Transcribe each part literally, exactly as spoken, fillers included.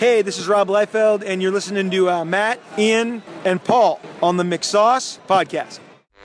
Hey, this is Rob Liefeld, and you're listening to uh, Matt, Ian, and Paul on the McSauce Podcast.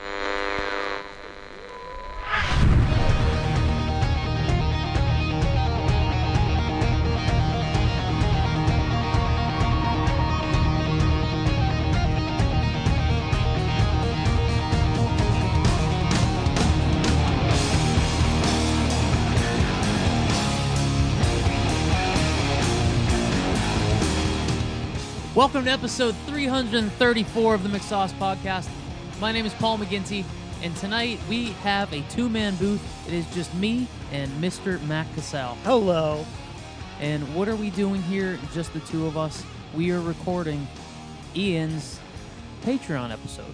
Welcome to episode three thirty-four of the McSauce Podcast. My name is Paul McGinty, and tonight we have a two-man booth. It is just me and Mister Matt Cassell. Hello. And what are we doing here, just the two of us? We are recording Ian's Patreon episode.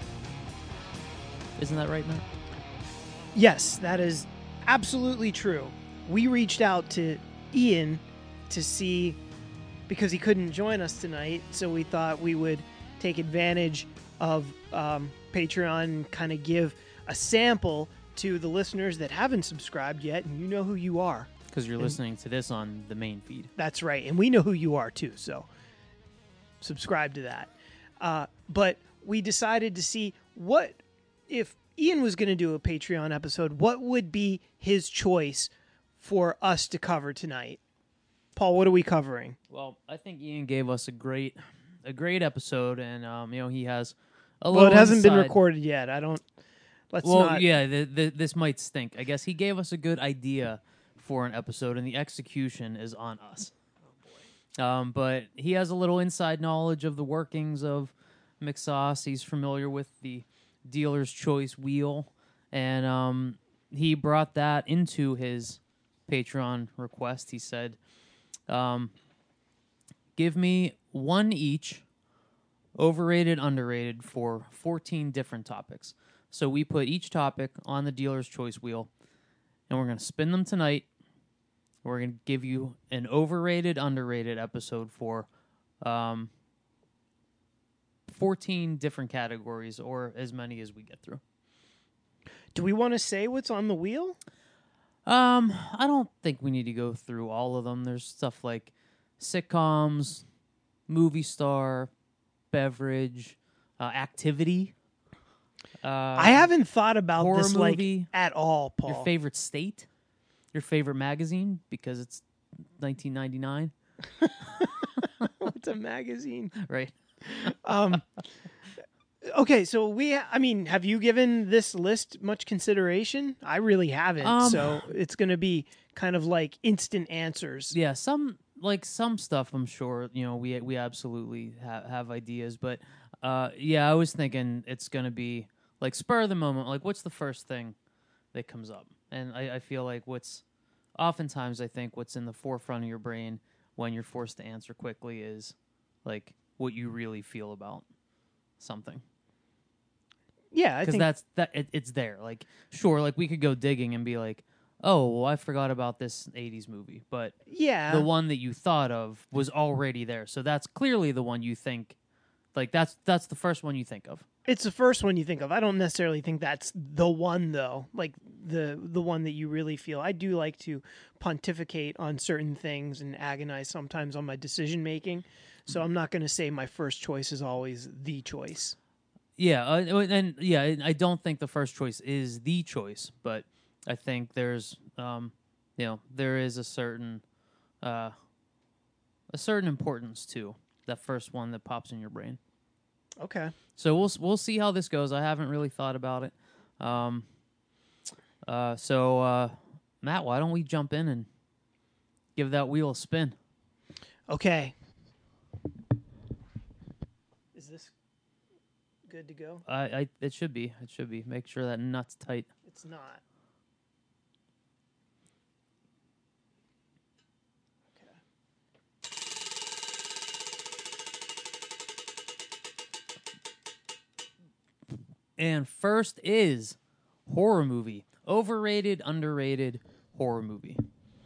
Isn't that right, Matt? Yes, that is absolutely true. We reached out to Ian to see, because he couldn't join us tonight, so we thought we would take advantage of um, Patreon and kind of give a sample to the listeners that haven't subscribed yet, and you know who you are. Because you're and listening to this on the main feed. That's right, and we know who you are too, so subscribe to that. Uh, but we decided to see what, if Ian was going to do a Patreon episode, what would be his choice for us to cover tonight? Paul, what are we covering? Well, I think Ian gave us a great, a great episode, and um, you know he has a Well, little. it hasn't inside. been recorded yet. I don't. Let's well, not. yeah, the, the, this might stink. I guess he gave us a good idea for an episode, and the execution is on us. Oh boy! Um, but he has a little inside knowledge of the workings of McSauce. He's familiar with the dealer's choice wheel, and um, he brought that into his Patreon request. He said, Um, give me one each, overrated, underrated, for fourteen different topics. So we put each topic on the dealer's choice wheel, and we're going to spin them tonight. We're going to give you an overrated, underrated episode for um, fourteen different categories, or as many as we get through. Do we want to say what's on the wheel? Um, I don't think we need to go through all of them. There's stuff like sitcoms, movie star, beverage, uh, activity. Uh, I haven't thought about horror this movie, like at all, Paul. Your favorite state, your favorite magazine because it's nineteen ninety-nine. What's a magazine? Right. Um. Okay, so we, I mean, have you given this list much consideration? I really haven't, Um, so it's going to be kind of like instant answers. Yeah, some like some stuff. I'm sure you know we we absolutely ha- have ideas, but uh, yeah, I was thinking it's gonna be like spur of the moment. Like, what's the first thing that comes up? And I, I feel like what's oftentimes I think what's in the forefront of your brain when you're forced to answer quickly is like what you really feel about something. Yeah, I Because think that's that it, it's there. Like, sure, like we could go digging and be like, oh, well, I forgot about this eighties movie, but yeah, the one that you thought of was already there. So that's clearly the one you think, like that's that's the first one you think of. it's the first one you think of. I don't necessarily think that's the one though. Like the the one that you really feel. I do like to pontificate on certain things and agonize sometimes on my decision making. So I'm not going to say my first choice is always the choice. Yeah, uh, and yeah, I don't think the first choice is the choice, but I think there's, um, you know, there is a certain, uh, a certain importance to that first one that pops in your brain. Okay. So we'll we'll see how this goes. I haven't really thought about it. Um, uh, so uh, Matt, why don't we jump in and give that wheel a spin? Okay. Is this good to go? I, I it should be. It should be. Make sure that nut's tight. It's not. And first is horror movie. Overrated, underrated horror movie.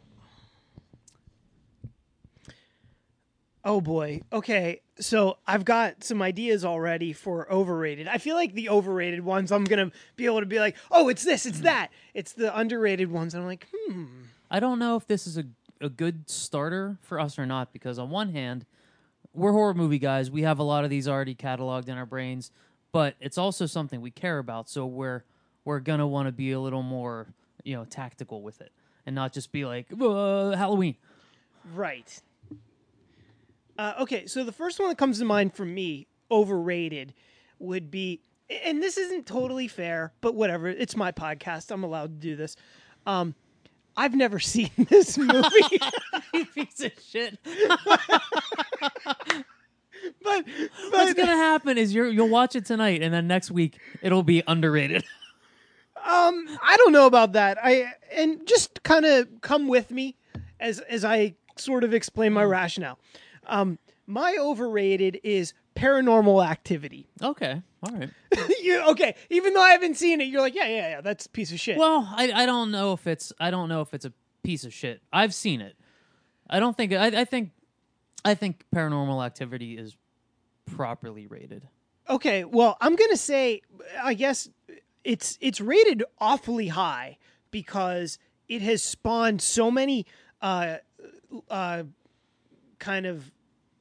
Oh boy. Okay. So I've got some ideas already for overrated. I feel like the overrated ones, I'm going to be able to be like, oh, it's this, it's that. It's the underrated ones. I'm like, hmm. I don't know if this is a, a good starter for us or not, because on one hand, we're horror movie guys. We have a lot of these already cataloged in our brains, but it's also something we care about. So we're we're gonna want to be a little more, you know, tactical with it, and not just be like uh, Halloween. Right. Uh, okay, so the first one that comes to mind for me, overrated, would be, and this isn't totally fair, but whatever. It's my podcast. I'm allowed to do this. Um, I've never seen this movie. You piece of shit. but, but What's gonna happen is you're you'll watch it tonight, and then next week it'll be underrated. Um, I don't know about that. I and just kind of come with me as as I sort of explain my rationale. Um, my overrated is Paranormal Activity. Okay, all right. you okay? Even though I haven't seen it, you're like, yeah, yeah, yeah. That's a piece of shit. Well, I I don't know if it's I don't know if it's a piece of shit. I've seen it. I don't think I I think I think Paranormal Activity is properly rated. Okay, well, I'm gonna say, I guess it's it's rated awfully high because it has spawned so many uh, uh, kind of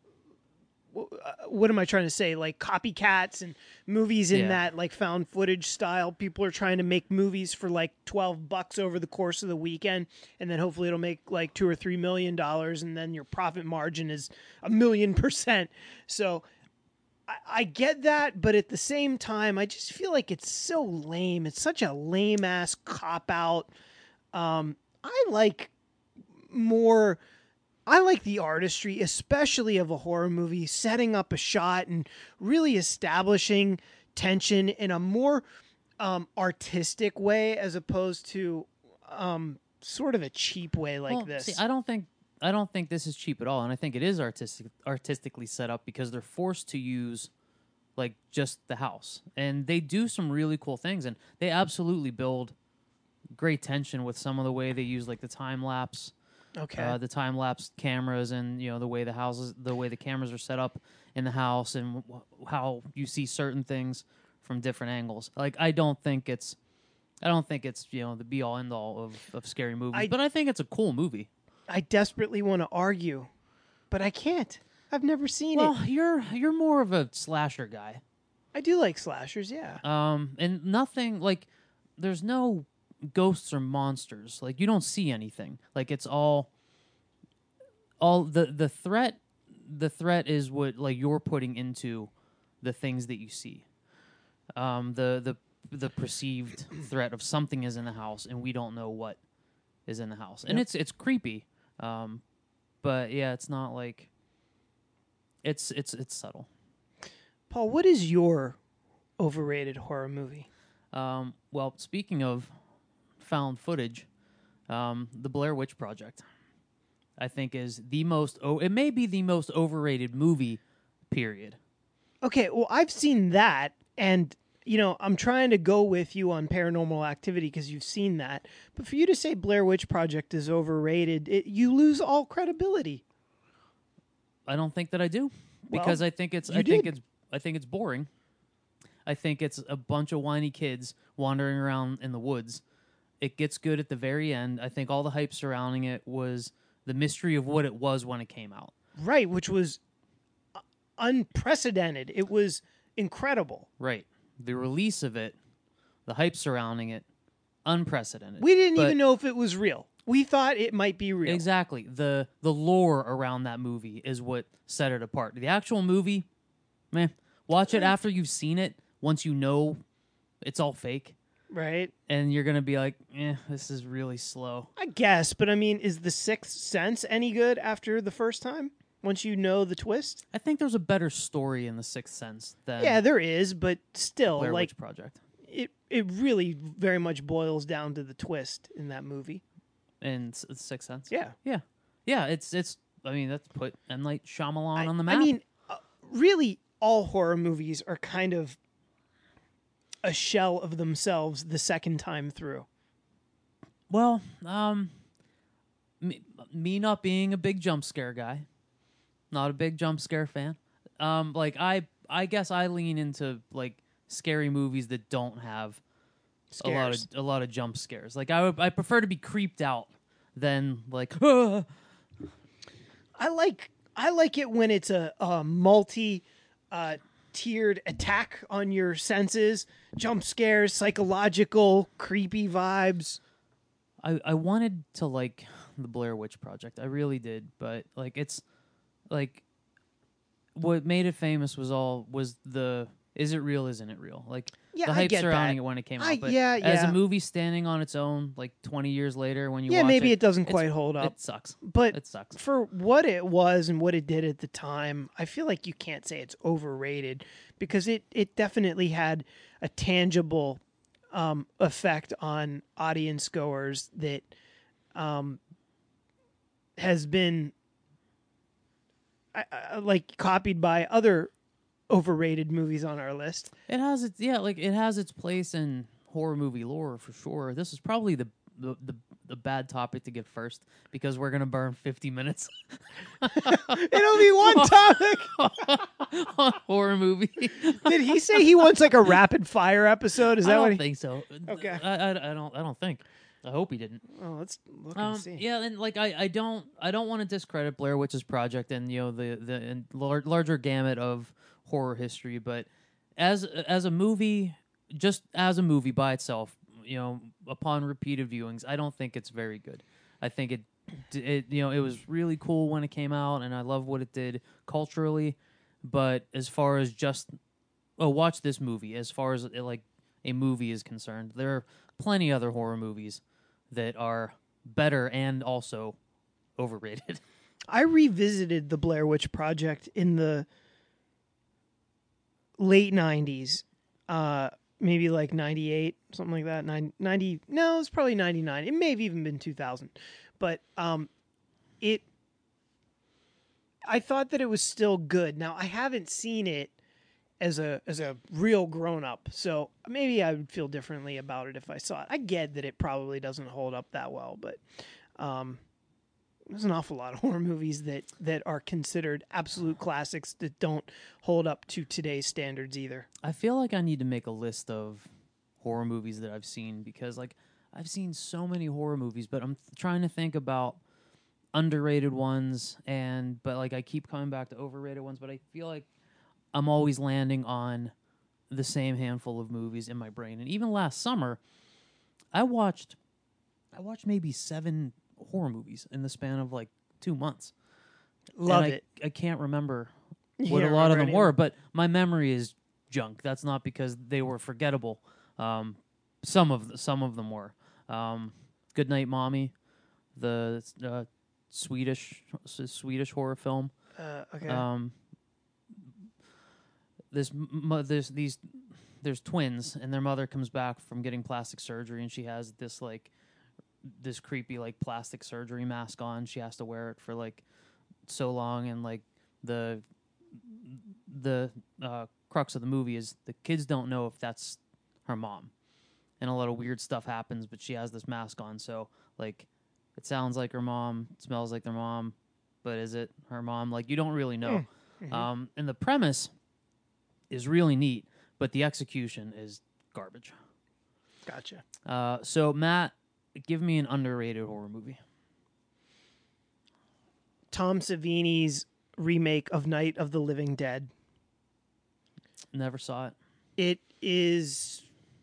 what am I trying to say? Like copycats and movies in Yeah. that like found footage style. People are trying to make movies for like twelve bucks over the course of the weekend, and then hopefully it'll make like two or three million dollars, and then your profit margin is a million percent. So I, I get that, but at the same time, I just feel like it's so lame. It's such a lame ass cop out. Um, I like more. I like the artistry, especially of a horror movie, setting up a shot and really establishing tension in a more um, artistic way as opposed to um, sort of a cheap way like Well, this. See, I don't think I don't think this is cheap at all, and I think it is artistic artistically set up because they're forced to use like just the house, and they do some really cool things, and they absolutely build great tension with some of the way they use like the time lapse. Okay. Uh, the time lapse cameras, and you know the way the houses, the way the cameras are set up in the house, and w- how you see certain things from different angles. Like I don't think it's, I don't think it's you know the be all end all of, of scary movies, I- but I think it's a cool movie. I desperately want to argue, but I can't. I've never seen Well, it. you're you're more of a slasher guy, I do like slashers, yeah. um, and nothing like there's no ghosts or monsters. Like you don't see anything. Like it's all all the the threat the threat is what like you're putting into the things that you see. Um the the the perceived threat of something is in the house and we don't know what is in the house. And Yep. it's it's creepy. Um but yeah, it's not like it's it's it's subtle. Paul, what is your overrated horror movie? Um well, speaking of found footage, um, the Blair Witch Project, I think is the most. Oh, it may be the most overrated movie. Period. Okay, well, I've seen that, and you know, I'm trying to go with you on Paranormal Activity because you've seen that. But for you to say Blair Witch Project is overrated, it, you lose all credibility. I don't think that I do Well, because I think it's. you I think did. it's. I think it's boring. I think it's a bunch of whiny kids wandering around in the woods. It gets good at the very end. I think all the hype surrounding it was the mystery of what it was when it came out. Right, which was uh, unprecedented. It was incredible. Right. The release of it, the hype surrounding it, unprecedented. We didn't But- even know if it was real. We thought it might be real. Exactly. The the lore around that movie is what set it apart. The actual movie, man, watch it after you've seen it, once you know it's all fake, Right? and you're going to be like, eh, this is really slow. I guess, but I mean, is The Sixth Sense any good after the first time? Once you know the twist? I think there's a better story in The Sixth Sense than Yeah, there is, but still, Blair like Witch Project. it it really very much boils down to the twist in that movie. And S- Sixth Sense. Yeah. Yeah. Yeah, it's, it's I mean, that's put M. Night Shyamalan I, on the map. I mean, uh, really, all horror movies are kind of a shell of themselves the second time through. Well, um, me, me not being a big jump scare guy, not a big jump scare fan. Um, like I, I guess I lean into like scary movies that don't have a lot of Scares. a lot of jump scares. Like I would, I prefer to be creeped out than like. "Ah." I like I like it when it's a, a multi uh, tiered attack on your senses, jump scares, psychological, creepy vibes. I, I wanted to like the Blair Witch Project. I really did, but like it's like what made it famous was all was the is it real, isn't it real? Like Yeah, the I hype get surrounding that. it when it came I- out. But yeah, as yeah. a movie standing on its own, like twenty years later, when you Yeah, watch maybe it, it doesn't it's- quite hold up. It sucks. But It sucks. for what it was and what it did at the time, I feel like you can't say it's overrated because it, it definitely had a tangible um, effect on audience goers that um, has been I, I, like copied by other overrated movies on our list. It has its yeah, like it has its place in horror movie lore for sure. This is probably the the the, the bad topic to get first because we're gonna burn fifty minutes It'll be one topic. on horror movie. Did he say he wants like a rapid fire episode? Is I that don't what he? think so. Okay. I, I, I don't I don't think. I hope he didn't. Oh, let's look Um, and see. yeah, and like I, I don't I don't want to discredit Blair Witch's project and you know the the and lar- larger gamut of horror history, but as as a movie, just as a movie by itself, you know, upon repeated viewings, I don't think it's very good. I think it it you know it was really cool when it came out, and I love what it did culturally, but as far as just oh watch this movie, as far as like a movie is concerned, there are plenty other horror movies that are better and also overrated. I revisited the Blair Witch Project in the late nineties, uh, maybe like ninety-eight, something like that. Nine, ninety, no, it's probably ninety-nine. It may have even been two thousand. But um, it, I thought that it was still good. Now, I haven't seen it as a as a real grown up, so maybe I would feel differently about it if I saw it. I get that it probably doesn't hold up that well, but um, there's an awful lot of horror movies that that are considered absolute classics that don't hold up to today's standards either. I feel like I need to make a list of horror movies that I've seen because like I've seen so many horror movies, but I'm th- trying to think about underrated ones and but like I keep coming back to overrated ones, but I feel like I'm always landing on the same handful of movies in my brain. And even last summer, I watched I watched maybe seven horror movies in the span of like two months. Love And I, it. I can't remember You what a can't lot of remember them any were, of but my memory is junk. That's not because they were forgettable. Um, some of the, some of them were. Um, Goodnight Mommy, the uh, Swedish Swedish horror film. Uh, okay. Um, this m- there's these there's twins, and their mother comes back from getting plastic surgery, and she has this like this creepy like plastic surgery mask on. She has to wear it for like so long, and like the the uh, crux of the movie is the kids don't know if that's her mom, and a lot of weird stuff happens. But she has this mask on, so like it sounds like her mom, it smells like their mom, but is it her mom? Like you don't really know. Mhm. Um, and the premise is really neat, but the execution is garbage. Gotcha. Uh, so Matt, give me an underrated horror movie. Tom Savini's remake of Night of the Living Dead. Never saw it. It is.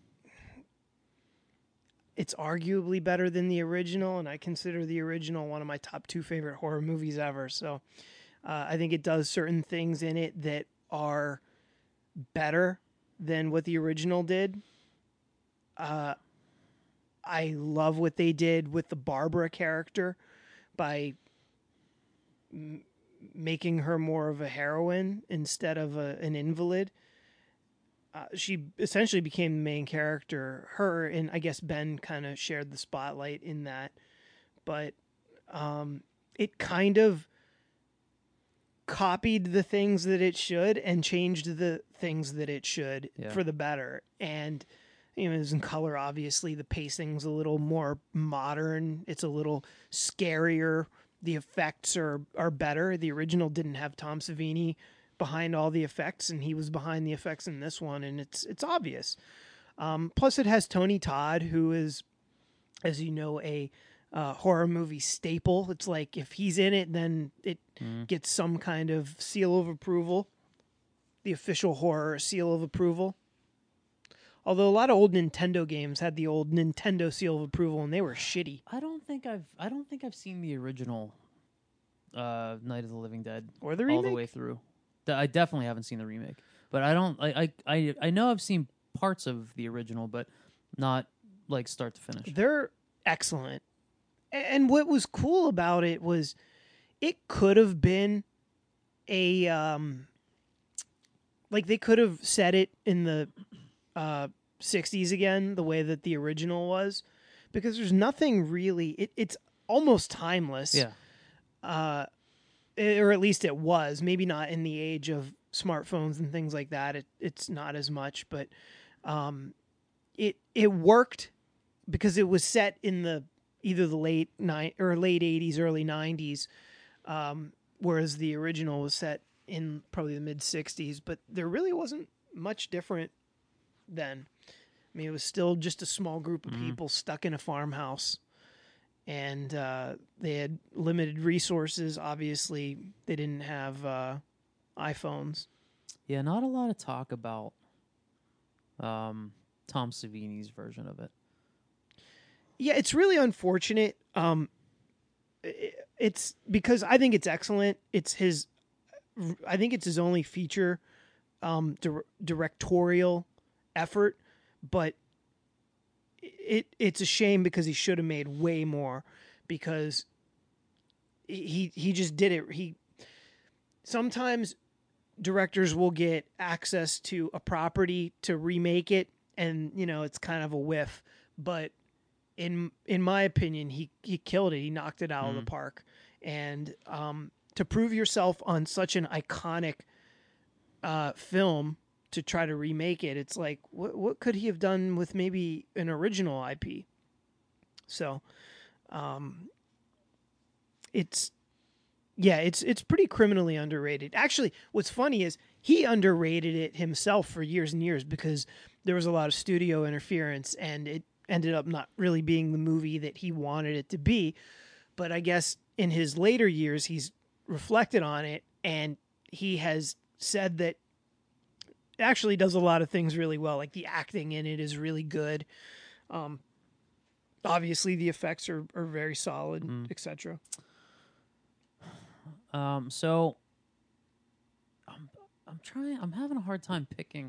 It's arguably better than the original, and I consider the original one of my top two favorite horror movies ever. So uh, I think it does certain things in it that are better than what the original did. Uh, I love what they did with the Barbara character by m- making her more of a heroine instead of a, an invalid. Uh, she essentially became the main character. Her and I guess Ben kind of shared the spotlight in that, but um, it kind of copied the things that it should and changed the things that it should Yeah. for the better. And you know, it was in color. Obviously, the pacing's a little more modern. It's a little scarier. The effects are are better. The original didn't have Tom Savini behind all the effects, and he was behind the effects in this one, and it's it's obvious. Um, plus, it has Tony Todd, who is, as you know, a uh, horror movie staple. It's like if he's in it, then it Mhm. gets some kind of seal of approval, the official horror seal of approval. Although a lot of old Nintendo games had the old Nintendo seal of approval, and they were shitty. I don't think I've I don't think I've seen the original uh, Night of the Living Dead Or the all remake. the way through. Th- I definitely haven't seen the remake, but I don't. I, I I I know I've seen parts of the original, but not like start to finish. They're excellent. A- And what was cool about it was it could have been a um like they could have set it in the uh sixties again the way that the original was, because there's nothing really it, it's almost timeless. Yeah, Uh eh, or at least it was, maybe not in the age of smartphones and things like that. It it's not as much, but um it it worked because it was set in the either the late nine or late eighties, early nineties, um, whereas the original was set in probably the mid sixties. But there really wasn't much different then. I mean, it was still just a small group of Mhm. people stuck in a farmhouse, and uh, they had limited resources. Obviously, they didn't have uh, iPhones. yeah. Not a lot of talk about um, Tom Savini's version of it. Yeah, it's really unfortunate. Um, i- it's because I think it's excellent. It's his, I think it's his only feature, um, dir- directorial effort, but it it's a shame because he should have made way more, because he he just did it. He sometimes directors will get access to a property to remake it, and you know it's kind of a whiff, but in in my opinion, he he killed it. He knocked it out of Mm. the park. And um, to prove yourself on such an iconic uh, film, to try to remake it, it's like what what could he have done with maybe an original I P? So, um, it's yeah, it's it's pretty criminally underrated. Actually, what's funny is he underrated it himself for years and years, because there was a lot of studio interference, and it ended up not really being the movie that he wanted it to be. But I guess in his later years, he's reflected on it, and he has said that it actually does a lot of things really well. Like the acting in it is really good. Um, obviously, the effects are, are very solid, Mm. et cetera. Um, so I'm I'm trying. I'm having a hard time picking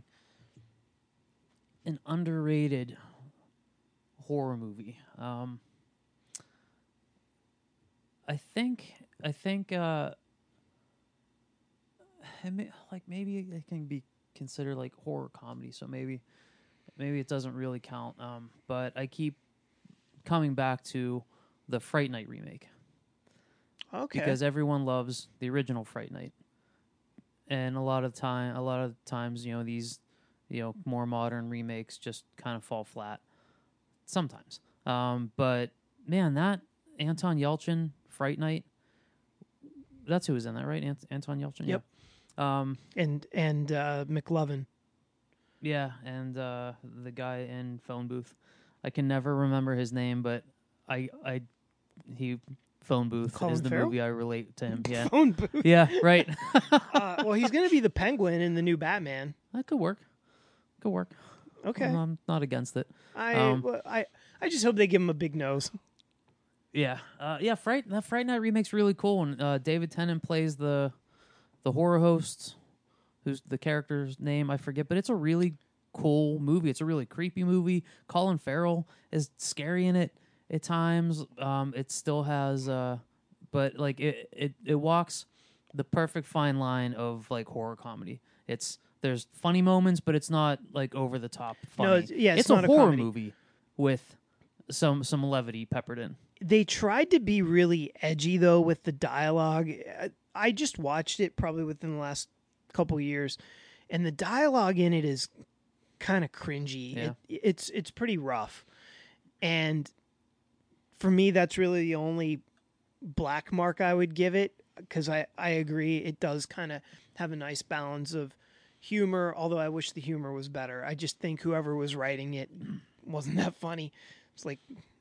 an underrated horror movie. Um, I think I think uh, I may, like maybe it can be considered like horror comedy. So maybe maybe it doesn't really count. Um, but I keep coming back to the Fright Night remake. Okay. Because everyone loves the original Fright Night, and a lot of time, a lot of times, you know, these, you know, more modern remakes just kind of fall flat. Sometimes, um, but man, that Anton Yelchin Fright Night, that's who was in that, right? Ant- Anton Yelchin. Yep. Yeah. Um, and and uh, McLovin. yeah, and uh, the guy in Phone Booth, I can never remember his name, but I, I, he. Phone Booth Colin is the Farrell? movie I relate to him. Yeah, Phone booth. yeah, right. uh, well, he's going to be the Penguin in the new Batman. That could work. Could work. Okay. I'm, I'm not against it. I, um, well, I I just hope they give him a big nose. Yeah, uh, yeah. Fright that Fright Night remake's really cool, and uh, David Tennant plays the the horror host, who's the character's name I forget, but it's a really cool movie. It's a really creepy movie. Colin Farrell is scary in it at times. Um, it still has, uh, but like it, it, it walks the perfect fine line of like horror comedy. It's there's funny moments, but it's not like over the top funny. No, it's- yeah, it's it's not a a horror comedy. movie with some some levity peppered in. They tried to be really edgy though with the dialogue. I- I just watched it probably within the last couple years, and the dialogue in it is kind of cringy. Yeah. It, it's it's pretty rough, and for me, that's really the only black mark I would give it, because I I agree it does kind of have a nice balance of humor. Although I wish the humor was better. I just think whoever was writing it wasn't that funny. It's like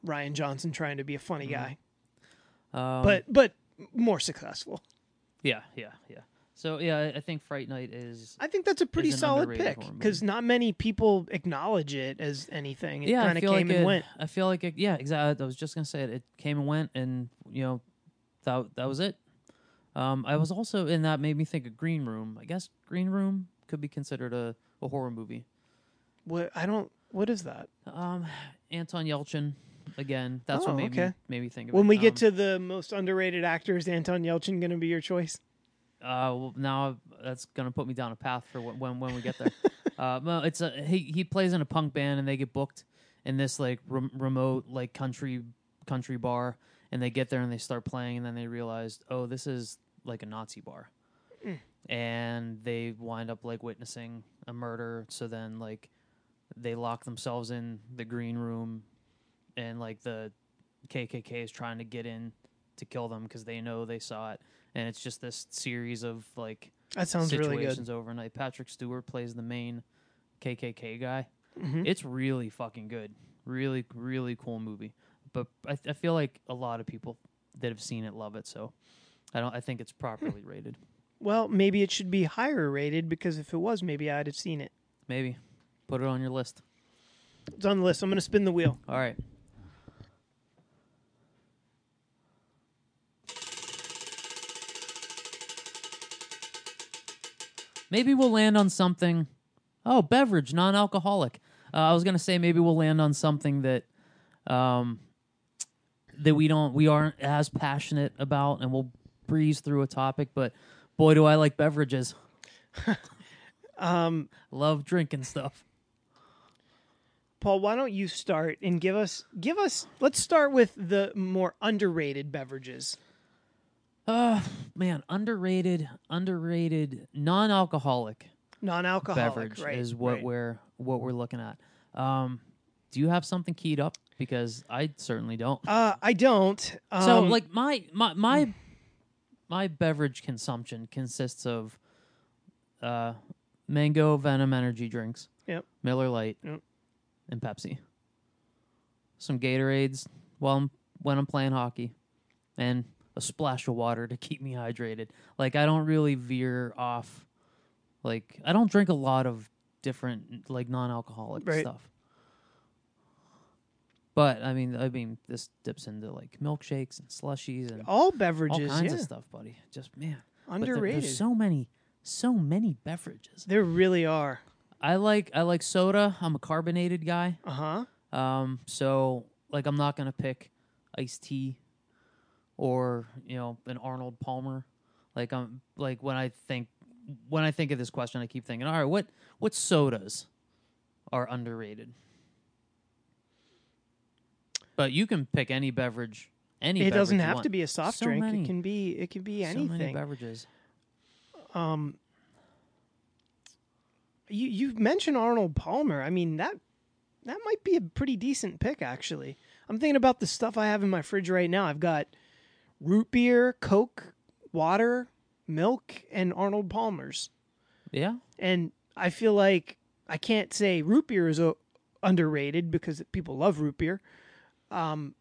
Ryan Johnson trying to be a funny guy, Um, but but more successful. yeah, yeah, yeah. So yeah, I I think Fright Night is. I think that's a pretty Is an solid underrated pick horror movie. because not many people acknowledge it as anything. It yeah, kind I of feel came like and it, went. I feel like it, yeah, exactly. I was just gonna say it. It came and went, and you know, that that was it. Um, I was also, and that made me think of Green Room. I guess Green Room could be considered a, a horror movie. What I don't. What is that? Um, Anton Yelchin, again. That's Oh, what made okay. me made me think of When it. we get Um, to the most underrated actors, Anton Yelchin going to be your choice? Uh, well, now that's gonna put me down a path for when when, when we get there. uh, well, it's a he he plays in a punk band and they get booked in this like rem- remote like country country bar, and they get there and they start playing, and then they realize, oh, this is like a Nazi bar, Mm. and they wind up like witnessing a murder. So then like they lock themselves in the green room, and like the K K K is trying to get in to kill them because they know they saw it. And it's just this series of like That sounds really good. situations overnight. Patrick Stewart plays the main K K K guy. Mhm. It's really fucking good. Really, really cool movie. But I, I feel like a lot of people that have seen it love it. So I don't. I think it's properly rated. Well, maybe it should be higher rated because if it was, maybe I'd have seen it. Maybe put it on your list. It's on the list. I'm going to spin the wheel. All right. Maybe we'll land on something. Oh, beverage, non-alcoholic. Uh, I was gonna say maybe we'll land on something that, um, that we don't, we aren't as passionate about, and we'll breeze through a topic. But boy, do I like beverages. Um, Love drinking stuff. Paul, why don't you start and give us give us? Let's start with the more underrated beverages. Uh man, underrated, underrated, non-alcoholic. Non-alcoholic, beverage right? is what right. we're what we're looking at. Um, do you have something keyed up? Because I certainly don't. Uh, I don't. Um, so, like my my my my beverage consumption consists of uh, mango Venom energy drinks, Yep. Miller Lite, Yep. and Pepsi. Some Gatorades while I'm when I'm playing hockey, and a splash of water to keep me hydrated. Like I don't really veer off. Like I don't drink a lot of different like non-alcoholic Right. stuff. But I mean, I mean, this dips into like milkshakes and slushies and all all beverages, kinds yeah, of stuff, buddy. Just man, But there- underrated. there's so many, so many beverages. there really are. I like I like soda. I'm a carbonated guy. Uh huh. Um, so like I'm not gonna pick iced tea or you know an Arnold Palmer. Like I'm like when I think when I think of this question, I keep thinking, all right, what what sodas are underrated? But you can pick any beverage, any. It doesn't beverage you have want. to be a soft So drink. many. It can be. It can be So many anything. beverages. Um, you you mentioned Arnold Palmer. I mean that that might be a pretty decent pick, actually. I'm thinking about the stuff I have in my fridge right now. I've got root beer, Coke, water, milk, and Arnold Palmer's. Yeah. And I feel like I can't say root beer is uh, underrated because people love root beer. Um,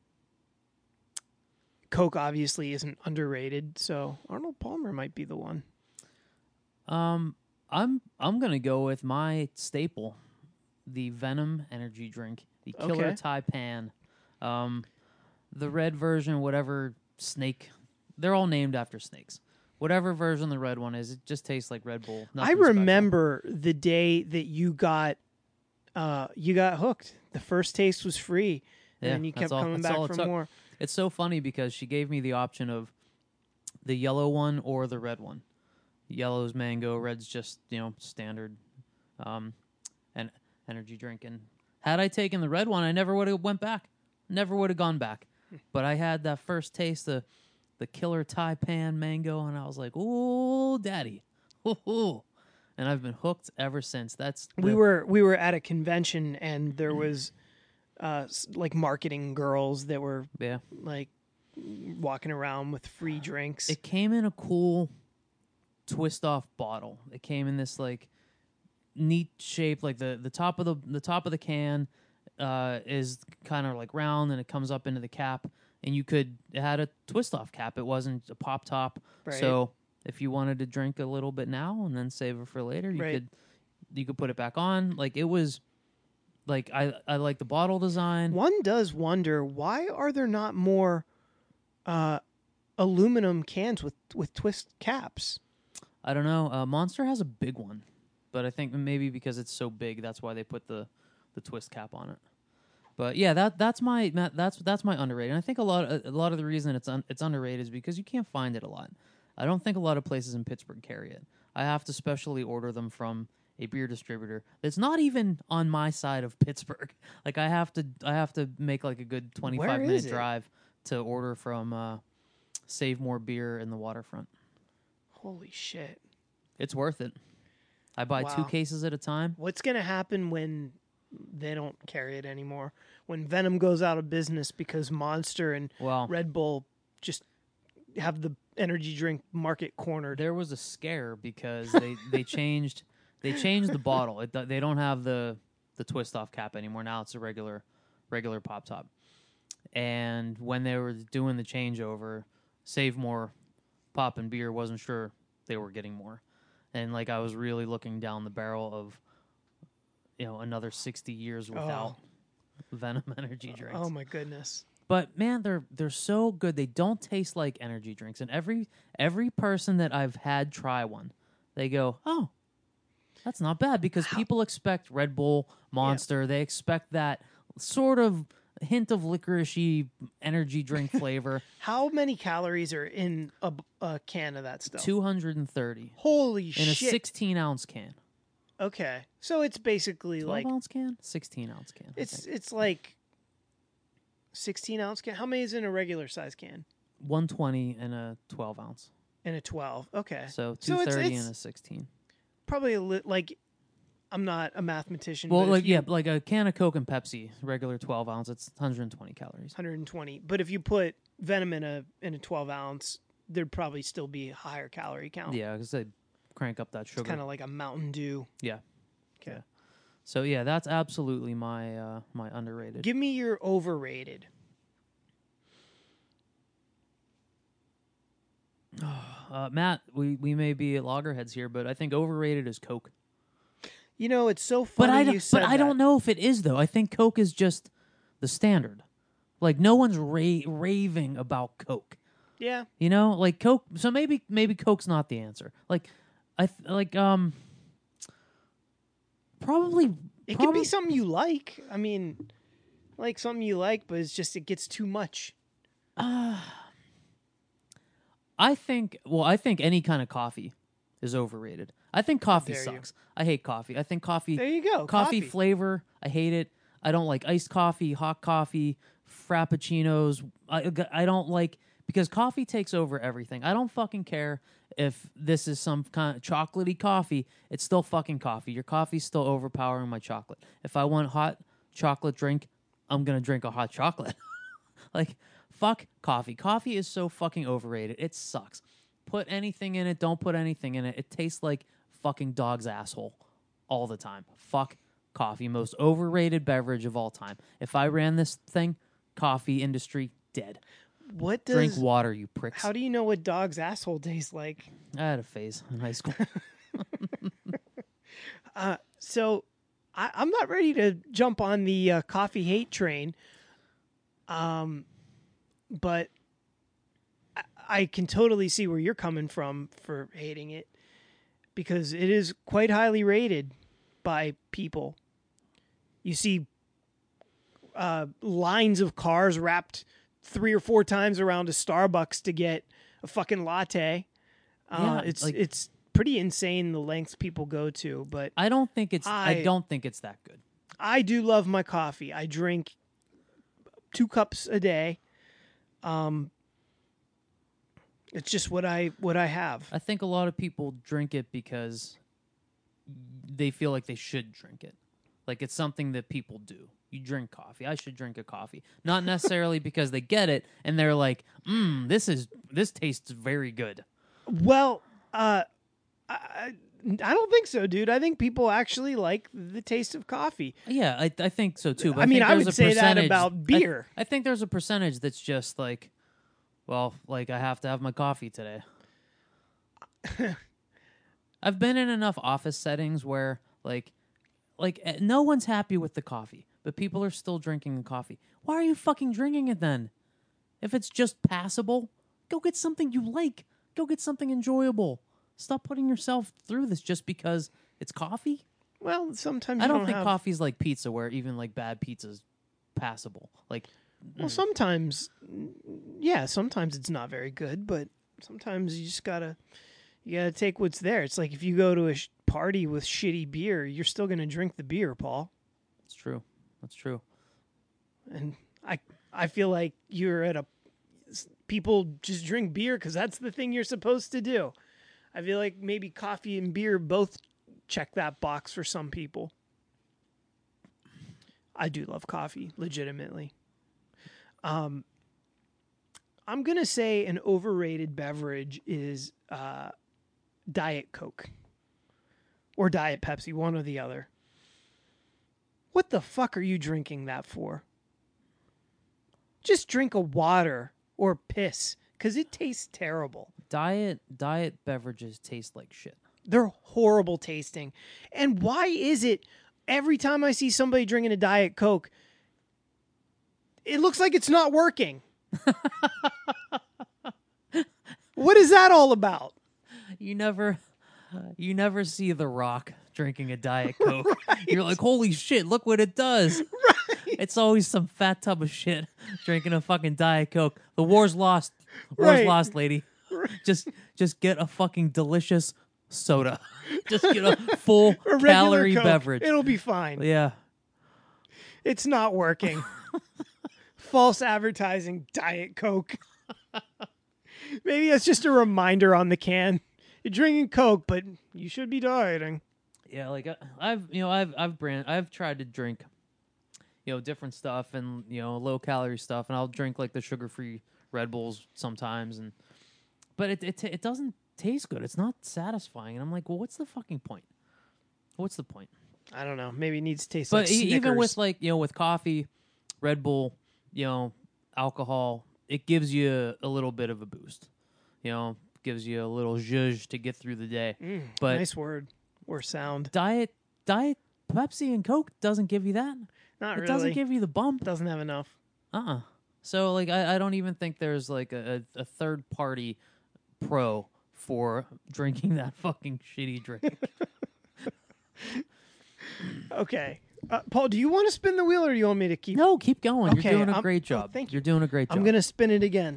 Coke obviously isn't underrated, so Arnold Palmer might be the one. Um, I'm I'm gonna go with my staple, the Venom energy drink, the Killer Okay. Taipan, um, the red version, whatever snake. They're all named after snakes. Whatever version the red one is, it just tastes like Red Bull. I Nothing special. remember the day that you got uh, you got hooked. The first taste was free, and Yeah, then you that's kept all- coming that's back all it for took. more. It's so funny because she gave me the option of the yellow one or the red one. Yellow's mango, red's just you know standard, um, and energy drink. And had I taken the red one, I never would have went back. Never would have gone back. But I had that first taste, the the Killer Taipan mango, and I was like, "Oh, daddy, oh!" And I've been hooked ever since. That's We the- were we were at a convention, and there was uh, s- like marketing girls that were yeah. like walking around with free drinks. It came in a cool twist off bottle. It came in this like neat shape, like the, the top of the the top of the can uh, is kind of like round and it comes up into the cap. And you could, it had a twist off cap. It wasn't a pop top. Right. So if you wanted to drink a little bit now and then save it for later, you Right. could, you could put it back on. Like it was, like I, I like the bottle design. One does wonder, why are there not more uh, aluminum cans with, with twist caps? I don't know. Uh, Monster has a big one, but I think maybe because it's so big, that's why they put the, the twist cap on it. But yeah, that that's my that's that's my underrated. And I think a lot a lot of the reason it's un, it's underrated is because you can't find it a lot. I don't think a lot of places in Pittsburgh carry it. I have to specially order them from a beer distributor that's not even on my side of Pittsburgh. Like I have to I have to make like a good twenty-five Where minute is it? drive to order from uh, Save More Beer in the Waterfront. Holy shit. It's worth it. I buy two Wow. cases at a time. What's going to happen when they don't carry it anymore? When Venom goes out of business because Monster and Well, Red Bull just have the energy drink market cornered. there was a scare because they, they changed they changed the bottle. It, they don't have the the twist off cap anymore. Now it's a regular regular pop top. And when they were doing the changeover, Save More Pop and Beer wasn't sure they were getting more. And like I was really looking down the barrel of you know another sixty years without Venom energy drinks. Oh my goodness. But man, they're they're so good. They don't taste like energy drinks. And every every person that I've had try one, they go, "Oh, that's not bad." Because people expect Red Bull, Monster. They expect that sort of hint of licoricey energy drink flavor. How many calories are in a, a can of that stuff? two hundred thirty Holy in a shit. sixteen ounce can. Okay. So it's basically twelve like ounce can, sixteen ounce can. I it's think. it's like sixteen ounce can. How many is in a regular size can? one twenty and a twelve ounce. In a twelve. Okay. So So two it's- thirty it's- and a sixteen. Probably a li- like I'm not a mathematician. Well, but if like you- yeah, like a can of Coke and Pepsi, regular twelve ounce, it's one hundred twenty calories. one hundred twenty. But if you put Venom in a in a twelve ounce, there'd probably still be a higher calorie count. Yeah, because they crank up that It's sugar. kind of like a Mountain Dew. Yeah. Okay. Yeah. So yeah, that's absolutely my uh, my underrated. Give me your overrated. Uh, Matt, we, we may be at loggerheads here, but I think overrated is Coke. You know, it's so But funny I you don't, said but I that. don't know if it is though. I think Coke is just the standard. Like no one's ra- raving about Coke. Yeah. You know, like Coke. So maybe maybe Coke's not the answer. Like I th- like um probably It probably, could be something you like. I mean, like something you like, but it's just it gets too much. I think well, I think any kind of coffee is overrated. I think coffee dare you. sucks. I hate coffee. I think coffee There you go. coffee, Coffee. flavor, I hate it. I don't like iced coffee, hot coffee, frappuccinos. I I don't like because coffee takes over everything. I don't fucking care if this is some kind of chocolatey coffee. It's still fucking coffee. Your coffee's still overpowering my chocolate. If I want hot chocolate drink, I'm going to drink a hot chocolate. Like fuck coffee. Coffee is so fucking overrated. It sucks. Put anything in it, don't put anything in it. It tastes like fucking dog's asshole all the time. Fuck coffee. Most overrated beverage of all time. If I ran this thing, coffee industry dead. What does Drink water, you pricks. How do you know what dog's asshole tastes like? I had a phase in high school. Uh, so I, I'm not ready to jump on the uh, coffee hate train. Um, but I, I can totally see where you're coming from for hating it because it is quite highly rated by people. You see uh, lines of cars wrapped three or four times around a Starbucks to get a fucking latte. Uh, Yeah, it's like- it's pretty insane the lengths people go to, but I don't think it's I, I- don't think it's that good. I do love my coffee. I drink two cups a day. Um, it's just what I what I have. I think a lot of people drink it because they feel like they should drink it. Like it's something that people do. You drink coffee. I should drink a coffee. Not necessarily because they get it and they're like, "Mmm, this is this tastes very good." Well, uh, I, I don't think so, dude. I think people actually like the taste of coffee. Yeah, I I think so too. But I mean, think I there's would a say that percentage- about I- beer. I, think there's a percentage that's just like, well, like I have to have my coffee today. I've been in enough office settings where like, like eh, no one's happy with the coffee, but people are still drinking the coffee. Why are you fucking drinking it then? If it's just passable, go get something you like. Go get something enjoyable. Stop putting yourself through this just because it's coffee. Well, sometimes I you don't don't think have... coffee's like pizza, where even like bad pizza's passable. Like, Well, sometimes, yeah, sometimes it's not very good, but sometimes you just gotta, you gotta take what's there. It's like if you go to a sh- party with shitty beer, you're still gonna drink the beer, Paul. it's true. That's true. And I, I feel like you're at a, people just drink beer because that's the thing you're supposed to do. I feel like maybe coffee and beer both check that box for some people. I do love coffee, legitimately. Um, I'm going to say an overrated beverage is uh, Diet Coke or Diet Pepsi, one or the other. What the fuck are you drinking that for? Just drink a water or piss because it tastes terrible. Diet diet beverages taste like shit. They're horrible tasting. And why is it every time I see somebody drinking a Diet Coke, it looks like it's not working? What is that all about? You never, you never see The Rock drinking a Diet Coke. You're like, holy shit! Look what it does. Right. It's always some fat tub of shit drinking a fucking Diet Coke. The war's lost. War's Right. lost, lady. Just, just get a fucking delicious soda. Just get a full A regular calorie Coke. beverage. It'll be fine. Yeah. It's not working. False advertising, Diet Coke. Maybe that's just a reminder on the can. You're drinking Coke, but you should be dieting. Yeah, like I- I've you know I've I've brand I've tried to drink, you know, different stuff and you know low calorie stuff, and I'll drink like the sugar free Red Bulls sometimes, and but it it it doesn't taste good. It's not satisfying, and I'm like, well, what's the fucking point? What's the point? I don't know. Maybe it needs to taste But like e- Snickers. even with like you know with coffee, Red Bull, you know, alcohol, it gives you a, a little bit of a boost. You know, gives you a little zhuzh to get through the day. Mm, but nice word or sound. diet diet Pepsi and Coke doesn't give you that. Not It really. doesn't give you the bump. Doesn't have enough. Uh-uh. So like I, I don't even think there's like a, a, a third party pro for drinking that fucking shitty drink. Okay. Uh, Paul, do you want to spin the wheel or do you want me to keep? No, keep going. Okay, You're doing a I'm- great oh, job. thank you. You're doing a great job. I'm going to spin it again.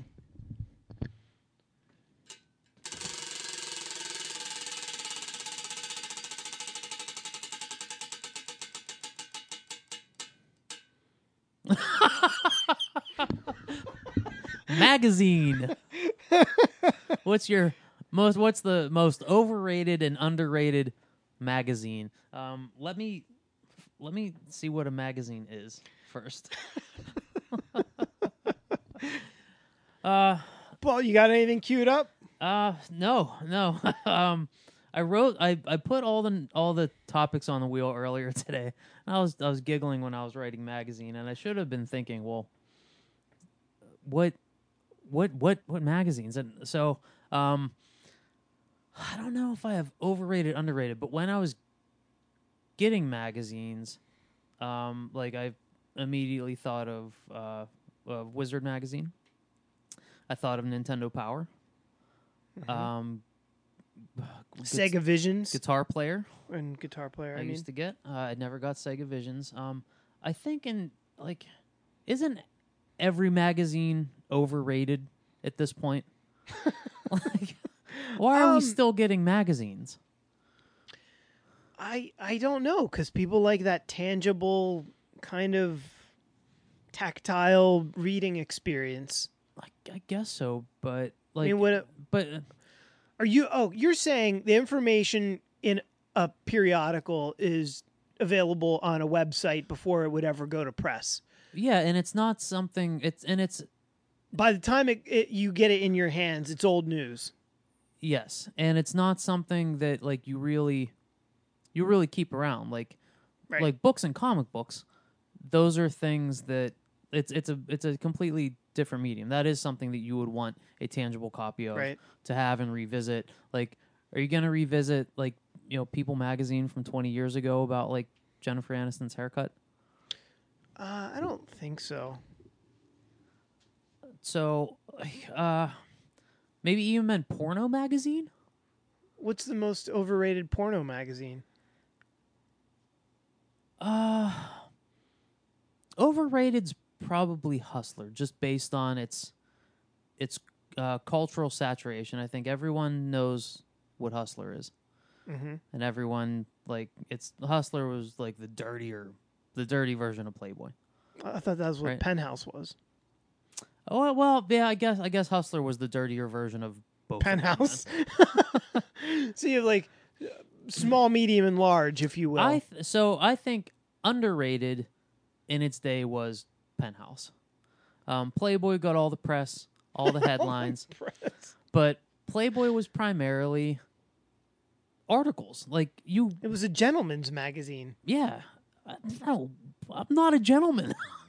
Magazine. What's your most what's the most overrated and underrated magazine? Um let me let me see what a magazine is first. uh Paul, you got anything queued up? Uh no, no. um I wrote I, I put all the all the topics on the wheel earlier today. And I was I was giggling when I was writing magazine, and I should have been thinking, well, what what what what magazines? And so um I don't know if I have overrated, underrated, but when I was getting magazines, um like I immediately thought of uh of Wizard magazine. I thought of Nintendo Power. Mm-hmm. Um, Sega Visions Guitar Player. and Guitar Player. I, I, mean, used to get. Uh, I never got Sega Visions. Um, I think in like, isn't every magazine overrated at this point? Like, why are Um, we still getting magazines? I I don't know because people like that tangible kind of tactile reading experience. Like, I guess so, but like, I mean, what but uh, are you? Oh, you're saying the information in a periodical is available on a website before it would ever go to press. yeah, and it's not something. It's and it's By the time it, it, you get it in your hands, it's old news. Yes, and it's not something that like you really, you really keep around. Like, Right. like books and comic books, those are things that it's it's a it's a completely different medium. That is something that you would want a tangible copy of Right. to have and revisit. Like, are you gonna revisit like you know People magazine from twenty years ago about like Jennifer Aniston's haircut? Uh, I don't think so. So, uh, maybe even meant Porno magazine. What's the most overrated porno magazine? Uh, overrated's probably Hustler, just based on its its uh, cultural saturation. I think everyone knows what Hustler is, Mm-hmm. and everyone like it's Hustler was like the dirtier, the dirty version of Playboy. I thought that was what Right. Penthouse was. Oh well, yeah, I guess I guess Hustler was the dirtier version of both. of them, Penthouse. So you have like uh, small, medium, and large, if you will. I th- so I think underrated in its day was Penthouse. Um, Playboy got all the press, all the headlines, but Playboy was primarily articles. Like you, It was a gentleman's magazine. yeah. I, no, I'm not a gentleman.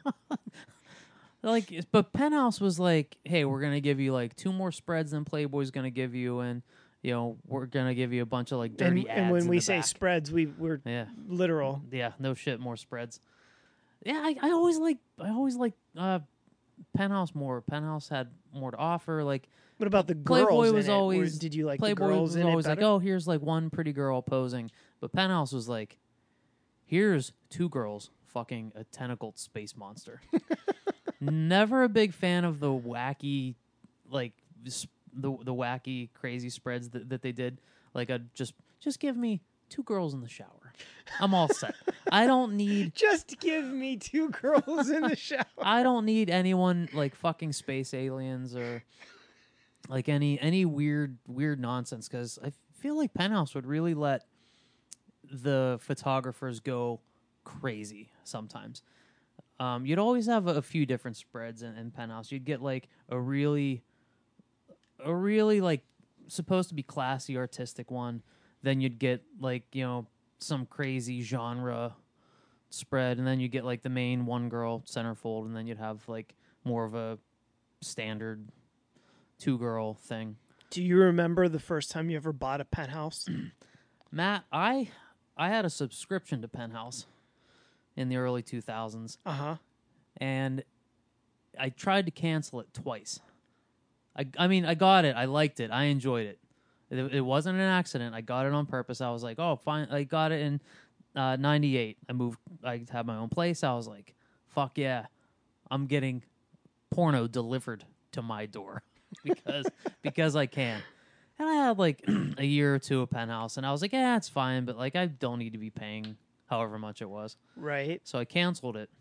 Like, but Penthouse was like, hey, we're gonna give you like two more spreads than Playboy's gonna give you, and you know we're gonna give you a bunch of like dirty And, ads. and when in we the say back. spreads, we we're yeah, literal. yeah, no shit, more spreads. Yeah, I, I always like, I always like uh, Penthouse more. Penthouse had more to offer. Like What about the girls? Playboy in was it? Were- always Did you like Playboy the girls was in always it like, better? oh, here's like one pretty girl posing, but Penthouse was like, here's two girls fucking a tentacled space monster. Never a big fan of the wacky, like sp- the the wacky crazy spreads that, that they did. Like a just just give me two girls in the shower. I'm all set. I don't need Just give me two girls in the shower. I don't need anyone like fucking space aliens or like any any weird weird nonsense, because I feel like Penthouse would really let the photographers go crazy sometimes. Um, you'd always have a, a few different spreads in, in Penthouse. You'd get like a really, a really like supposed to be classy, artistic one. Then you'd get like you know some crazy genre spread, and then you get like the main one girl centerfold, and then you'd have like more of a standard two girl thing. Do you remember the first time you ever bought a Penthouse? Matt, I I had a subscription to Penthouse in the early two thousands, Uh huh. and I tried to cancel it twice. I I mean, I got it. I liked it. I enjoyed it. It, it wasn't an accident. I got it on purpose. I was like, oh, fine. I got it in uh, ninety-eight. I moved. I had my own place. I was like, fuck yeah, I'm getting porno delivered to my door because because I can. And I had like a year or two of Penthouse, and I was like, yeah, it's fine, but like I don't need to be paying however much it was. Right. So I canceled it,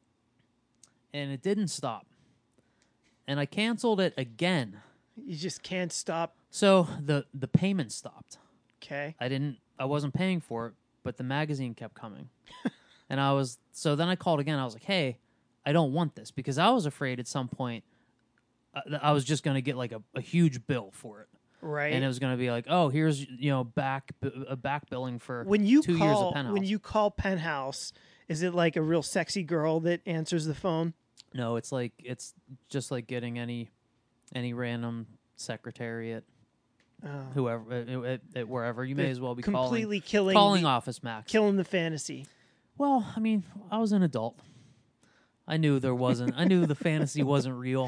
and it didn't stop. And I canceled it again. You just can't stop. So the the payment stopped. Okay. I didn't. I wasn't paying for it, but the magazine kept coming. And I was so then I called again. I was like, "Hey, I don't want this," because I was afraid at some point uh, that I was just going to get like a, a huge bill for it, Right. and it was going to be like, "Oh, here's you know back a back billing for when you two call years of Penthouse." when you call Penthouse, is it like a real sexy girl that answers the phone? No, it's like it's just like getting any any random secretary at Oh. whoever at, at, at wherever. You may They're as well be completely calling killing calling the, Office Max. killing the fantasy. Well, I mean, I was an adult. I knew there wasn't. I knew the fantasy wasn't real.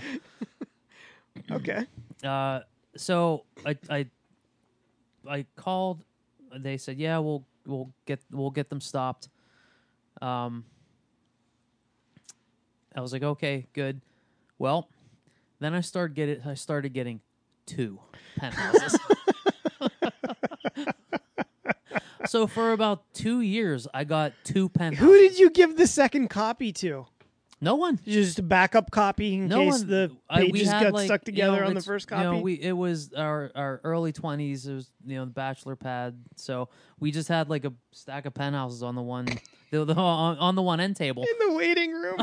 Okay. Uh, so I I I called. They said, "Yeah, we'll we'll get we'll get them stopped." Um, I was like, "Okay, good." Well, then I started get it. I started getting two penthouses. So for about two years, I got two penthouses. Who did you give the second copy to? No one. Just a backup copy in No case one. the I- we pages had, got like, stuck you together know, on the it's- first You copy. know, we it was our, our early twenties. It was you know the bachelor pad. So we just had like a stack of penthouses on the one the, the on, on the one end table. in the waiting room.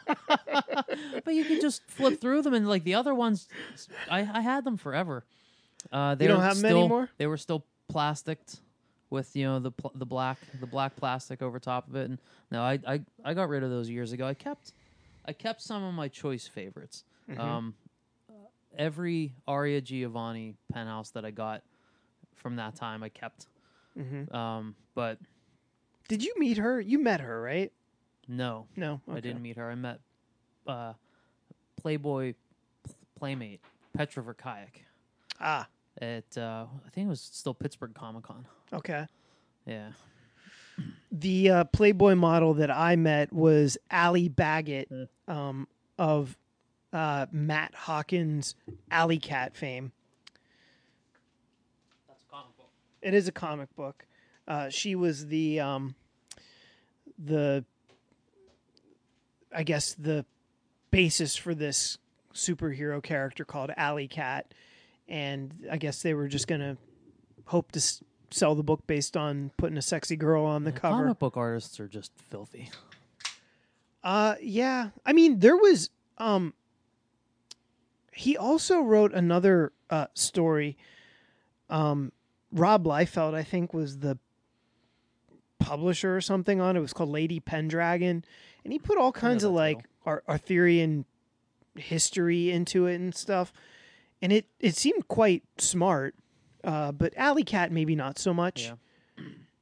But you could just flip through them, and like the other ones, I, I had them forever. Uh, they You don't were have 'em still, anymore? They were still plasticked with you know the pl- the black the black plastic over top of it. And no, I, I I got rid of those years ago. I kept I kept some of my choice favorites. Mm-hmm. Um, every Aria Giovanni penthouse that I got from that time, I kept. Mm-hmm. Um, but Did you meet her? You met her, right? no, No, okay. I didn't meet her. I met uh, Playboy pl- playmate Petra Verkayak Ah, at uh, I think it was still Pittsburgh Comic Con. okay. Yeah. The uh, Playboy model that I met was Allie Baggett Mm. um, of uh, Matt Hawkins' Alley Cat fame. That's a comic book. It is a comic book. Uh, she was the um, the I guess the basis for this superhero character called Alley Cat, and I guess they were just gonna hope to s- sell the book based on putting a sexy girl on the Yeah, cover. Comic book artists are just filthy. Uh, yeah. I mean, there was um. He also wrote another uh, story. Um, Rob Liefeld, I think, was the publisher or something on it. It was called Lady Pendragon, and he put all kinds of that like title. Ar- Arthurian history into it and stuff. And it it seemed quite smart. Uh, but Alley Cat maybe not so much. Yeah.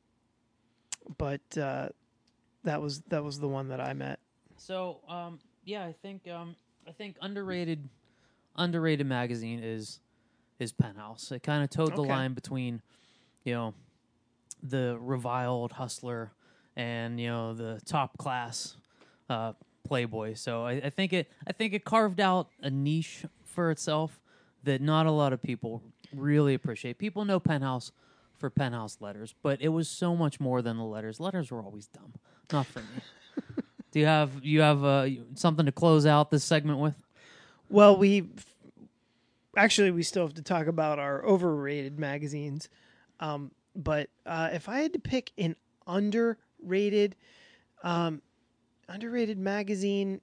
But uh, that was that was the one that I met. So, um, yeah, I think um, I think underrated underrated magazine is is Penthouse. It kind of towed the Okay. line between, you know, the reviled hustler and you know the top class uh, Playboy. So I, I think it I think it carved out a niche for itself that not a lot of people really appreciate. People know Penthouse for Penthouse letters, but it was so much more than the letters. Letters were always dumb. Not for me. Do you have you have uh, something to close out this segment with? Well, we actually we still have to talk about our overrated magazines. Um, but uh, if I had to pick an underrated, um, underrated magazine,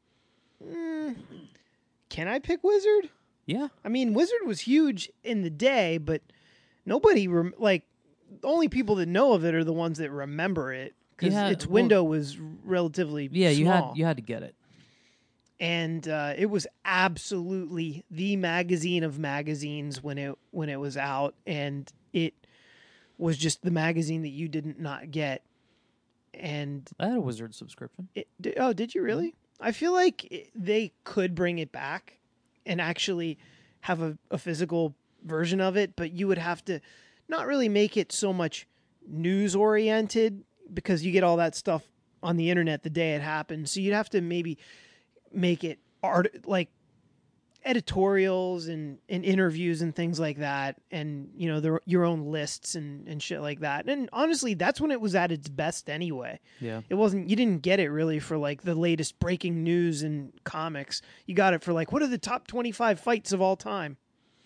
mm, can I pick Wizard? Yeah. I mean, Wizard was huge in the day, but nobody rem- like the only people that know of it are the ones that remember it because Yeah, its well- window was relatively Yeah, you small. had you had to get it. and uh, it was absolutely the magazine of magazines when it when it was out, and it was just the magazine that you didn't not get. And I had a Wizard subscription. it, di- oh, did you really? I feel like it, they could bring it back and actually have a, a physical version of it, but you would have to not really make it so much news oriented because you get all that stuff on the internet the day it happens. So you'd have to maybe make it art like editorials and, and interviews and things like that, and you know the, your own lists and, and shit like that. And honestly, that's when it was at its best anyway. Yeah. It wasn't, you didn't get it really for like the latest breaking news in comics. You got it for like, what are the top twenty-five fights of all time?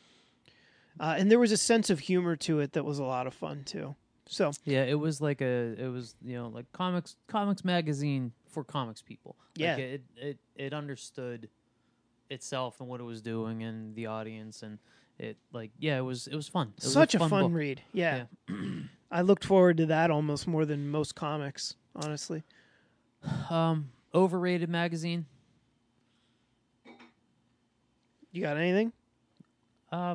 Uh, and there was a sense of humor to it that was a lot of fun too. So Yeah, it was like a it was, you know, like comics comics magazine for comics people. Yeah. Like it it it understood itself and what it was doing and the audience, and it like yeah, it was it was fun. It was such a fun, fun book. read. Yeah. I looked forward to that almost more than most comics, honestly. Um overrated magazine. You got anything? Uh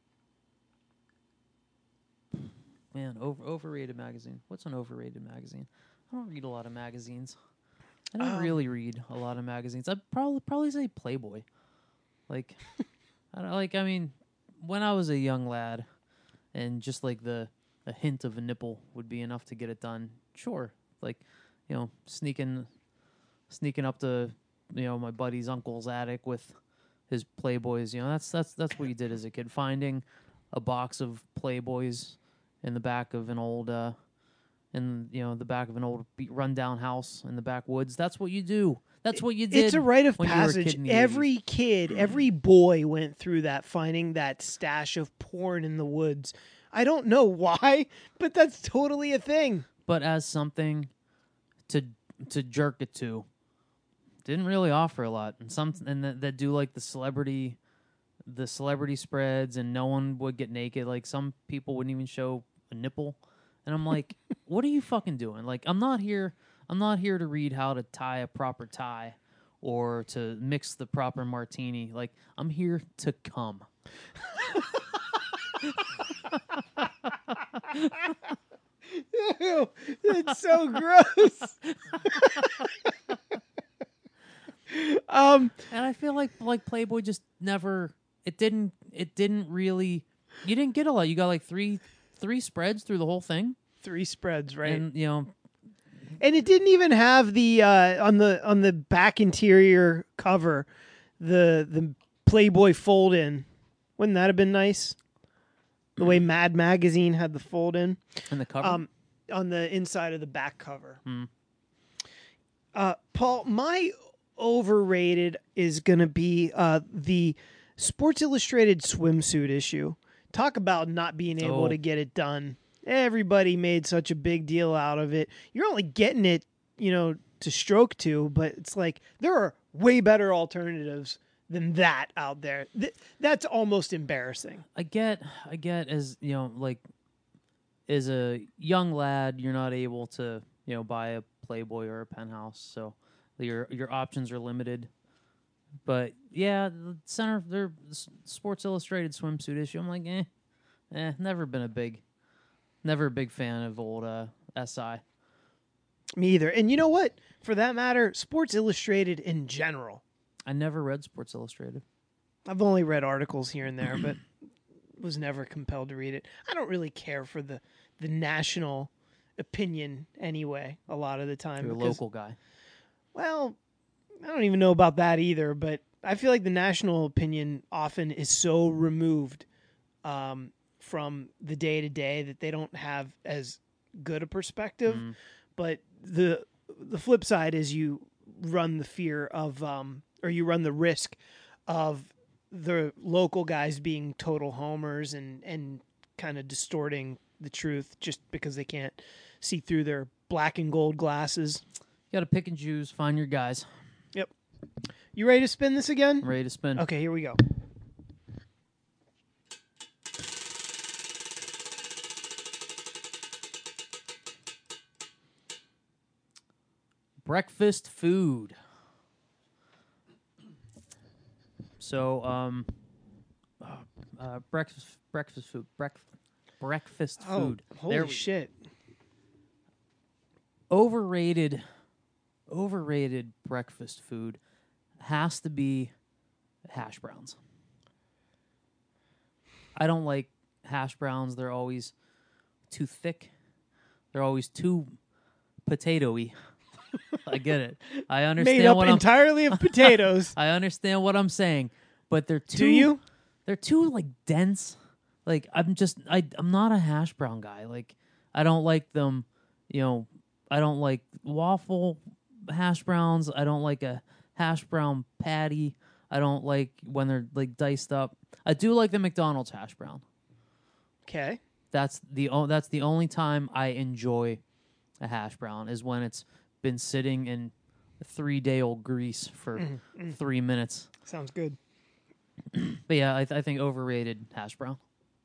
Man, over overrated magazine. What's an overrated magazine? I don't read a lot of magazines. I don't Um, really read a lot of magazines. I'd probably probably say Playboy. Like, I don't like. I mean, when I was a young lad, and just like the a hint of a nipple would be enough to get it done. Sure, like, you know, sneaking sneaking up to you know my buddy's uncle's attic with his Playboys. You know, that's that's that's what you did as a kid. Finding a box of Playboys in the back of an old, uh, in you know the back of an old beat rundown house in the backwoods. That's what you do. That's what you did. It's a rite of when you were a passage. kid in the Every eighties. kid, every boy went through that, finding that stash of porn in the woods. I don't know why, but that's totally a thing. But as something to to jerk it to, didn't really offer a lot. And some and that, that do like the celebrity the celebrity spreads and no one would get naked. Like some people wouldn't even show a nipple. And I'm like, what are you fucking doing? Like I'm not here I'm not here to read how to tie a proper tie or to mix the proper martini. Like I'm here to come. Ew, it's so gross. um, and I feel like like Playboy just never. It didn't. It didn't really. You didn't get a lot. You got like three three spreads through the whole thing. Three spreads, right? And you know, and it didn't even have the uh, on the on the back interior cover, the the Playboy fold in. Wouldn't that have been nice? The way Mad Magazine had the fold in. And the cover? Um, on the inside of the back cover. Hmm. Uh, Paul, my overrated is going to be uh, the Sports Illustrated swimsuit issue. Talk about not being able Oh. to get it done. Everybody made such a big deal out of it. You're only getting it, you know, to stroke to, but it's like there are way better alternatives than that out there. Th- that's almost embarrassing. I get, I get as, you know, like, as a young lad, you're not able to, you know, buy a Playboy or a Penthouse, so your your options are limited. But, yeah, the center, their S- Sports Illustrated swimsuit issue, I'm like, eh, eh, never been a big, never a big fan of old uh, S I. Me either. And you know what? For that matter, Sports Illustrated in general. I never read Sports Illustrated. I've only read articles here and there, but was never compelled to read it. I don't really care for the, the national opinion anyway, a lot of the time. You're a because- local guy. Well, I don't even know about that either, but I feel like the national opinion often is so removed um, from the day to day that they don't have as good a perspective. Mm. But the the flip side is you run the fear of, um, or you run the risk of the local guys being total homers and, and kind of distorting the truth just because they can't see through their black and gold glasses. You got to pick and choose, find your guys. Yep. You ready to spin this again? I'm ready to spin. Okay, here we go. Breakfast food. So, um, uh, uh, breakfast breakfast food breakfast breakfast food. Oh, holy There we- shit. Overrated, overrated breakfast food has to be hash browns. I don't like hash browns. They're always too thick. They're always too potatoey. I get it. I understand Made up what I'm entirely of potatoes. I understand what I'm saying, but they're too Do you? they're too like dense. Like I'm just I I'm not a hash brown guy. Like I don't like them, you know, I don't like waffle hash browns. I don't like a hash brown patty. I don't like when they're like diced up. I do like the McDonald's hash brown. Okay. That's the o- that's the only time I enjoy a hash brown is when it's been sitting in three day old grease for three minutes. Sounds good. But yeah, I, th- I think overrated hash brown.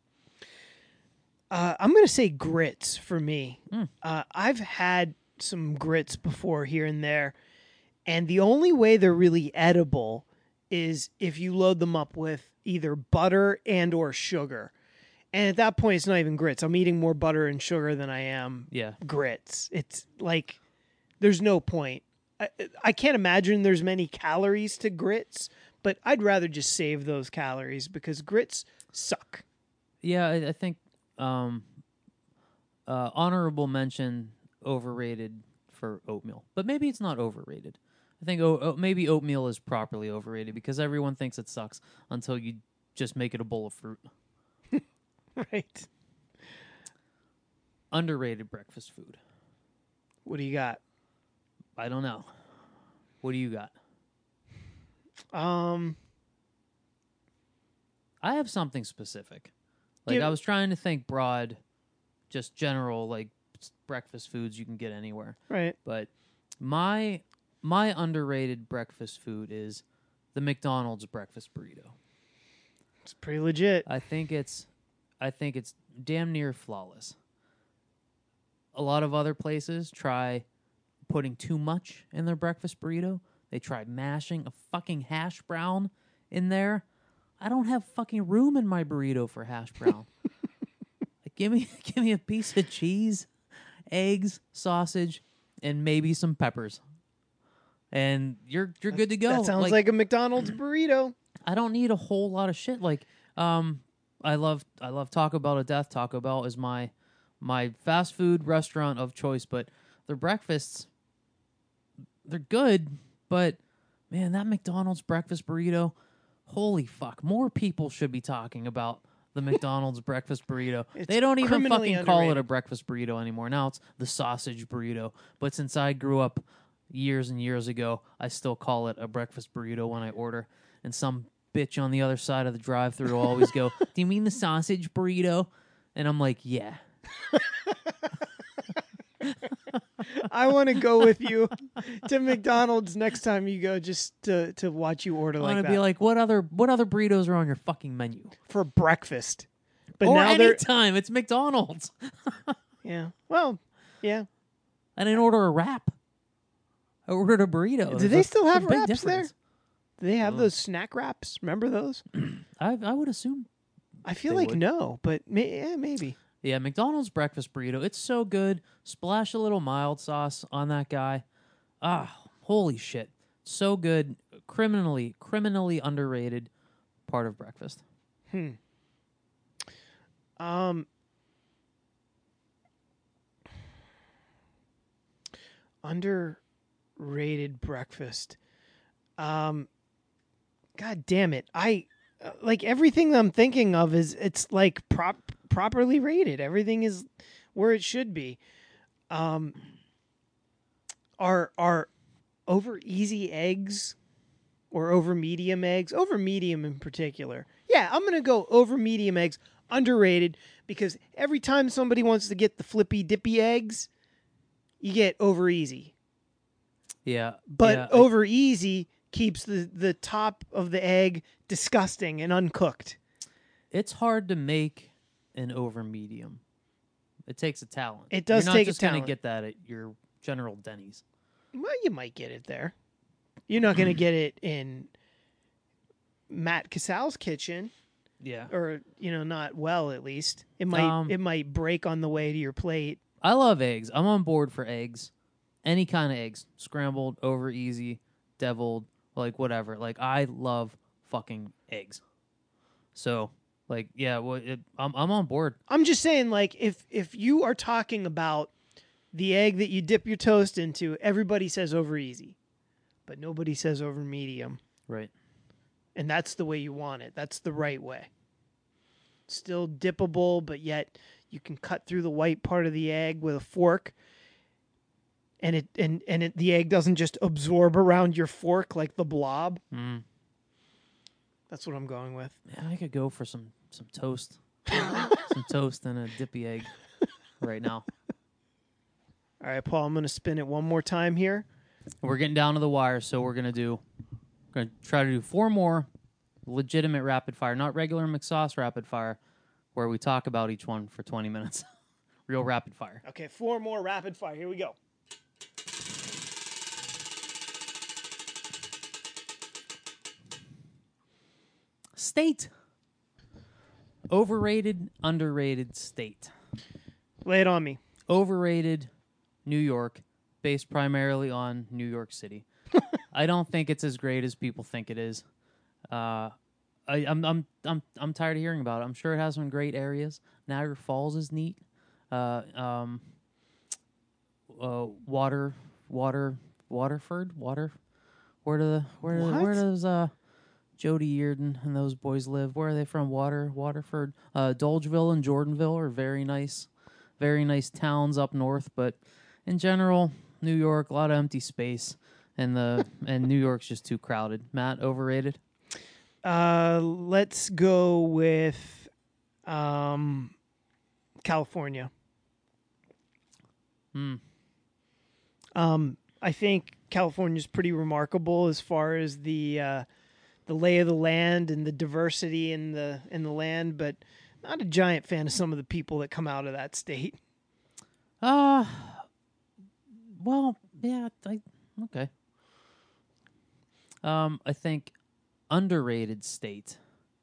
Uh, I'm going to say grits for me. Mm. Uh, I've had some grits before here and there, and the only way they're really edible is if you load them up with either butter and or sugar. And at that point, it's not even grits. I'm eating more butter and sugar than I am Yeah. grits. It's like there's no point. I, I can't imagine there's many calories to grits, but I'd rather just save those calories because grits suck. Yeah, I, I think um, uh, honorable mention overrated for oatmeal, but maybe it's not overrated. I think o- o- maybe oatmeal is properly overrated because everyone thinks it sucks until you just make it a bowl of fruit. Right. Underrated breakfast food. What do you got? I don't know. What do you got? Um, I have something specific. Like Give- I was trying to think broad, just general like s- breakfast foods you can get anywhere. right. But my my underrated breakfast food is the McDonald's breakfast burrito. It's pretty legit. I think it's, I think it's damn near flawless. A lot of other places try putting too much in their breakfast burrito. They try mashing a fucking hash brown in there. I don't have fucking room in my burrito for hash brown. Like, give me, give me a piece of cheese, eggs, sausage, and maybe some peppers, and you're you're good to go. That sounds like, like a McDonald's burrito. I don't need a whole lot of shit. Like, um, I love I love Taco Bell to death. Taco Bell is my my fast food restaurant of choice, but their breakfasts, they're good, but man, that McDonald's breakfast burrito, holy fuck. More people should be talking about the McDonald's breakfast burrito. It's they don't even criminally fucking call it underrated. a breakfast burrito anymore. Now it's the sausage burrito. But since I grew up years and years ago, I still call it a breakfast burrito when I order. And some bitch on the other side of the drive-thru will always go, "Do you mean the sausage burrito?" And I'm like, "Yeah." I want to go with you to McDonald's next time you go, just to, to watch you order I like want that to be like, "What other what other burritos are on your fucking menu?" for breakfast. But or now they're anytime, it's McDonald's. yeah. Well, yeah. I didn't order a wrap. I ordered a burrito. Do There's they a- still there's a have big wraps there? difference. Do they have Oh. those snack wraps? Remember those? I I would assume. I feel They like would. no, but may, yeah, maybe. Yeah, McDonald's breakfast burrito. It's so good. Splash a little mild sauce on that guy. Ah, holy shit. So good. Criminally, criminally underrated part of breakfast. Hmm. Um. Underrated breakfast. Um. God damn it! I uh, like everything I'm thinking of is it's like prop properly rated. Everything is where it should be. Um. Are are over easy eggs or over medium eggs? Over medium in particular. Yeah, I'm gonna go over medium eggs. Underrated because every time somebody wants to get the flippy dippy eggs, you get over easy. Yeah. But yeah, I- over easy keeps the, the top of the egg disgusting and uncooked. it's hard to make an over medium. It takes a talent. It does You're not take a just gonna talent. get that at your General Denny's. Well, you might get it there. You're not gonna get it in Matt Casal's kitchen, Yeah. or you know, not well at least. It might Um, it might break on the way to your plate. I love eggs. I'm on board for eggs. Any kind of eggs. Scrambled, over easy, deviled, like whatever. Like I love fucking eggs. So, like, yeah, well, it, I'm I'm on board. I'm just saying, like, if if you are talking about the egg that you dip your toast into, everybody says over easy, but nobody says over medium. Right. And that's the way you want it. That's the right way. Still dippable, but yet you can cut through the white part of the egg with a fork, and it and and it, the egg doesn't just absorb around your fork like the blob. Mm. That's what I'm going with. Yeah, I could go for some some toast, some toast and a dippy egg right now. All right, Paul, I'm going to spin it one more time here. We're getting down to the wire, so we're gonna do, we're gonna try to do four more legitimate rapid fire, not regular McSauce rapid fire, where we talk about each one for twenty minutes. Real rapid fire. Okay, four more rapid fire. Here we go. State. Overrated, underrated state. Lay it on me. Overrated, New York, based primarily on New York City. I don't think it's as great as people think it is. Uh, I, I'm I'm I'm I'm tired of hearing about it. I'm sure it has some great areas. Niagara Falls is neat. Uh, um, uh, water, water, Waterford, water. Where do the where What? where does uh Jody Earden and those boys live? Where are they from? Water, Waterford, uh, Dolgeville and Jordanville are very nice, very nice towns up north. But in general, New York, a lot of empty space, and the and New York's just too crowded. Matt, overrated? Uh, let's go with um, California. Hmm. Um, I think California's pretty remarkable as far as the uh, the lay of the land and the diversity in the in the land, but not a giant fan of some of the people that come out of that state. Uh, well, yeah, I, okay. Um, I think underrated state.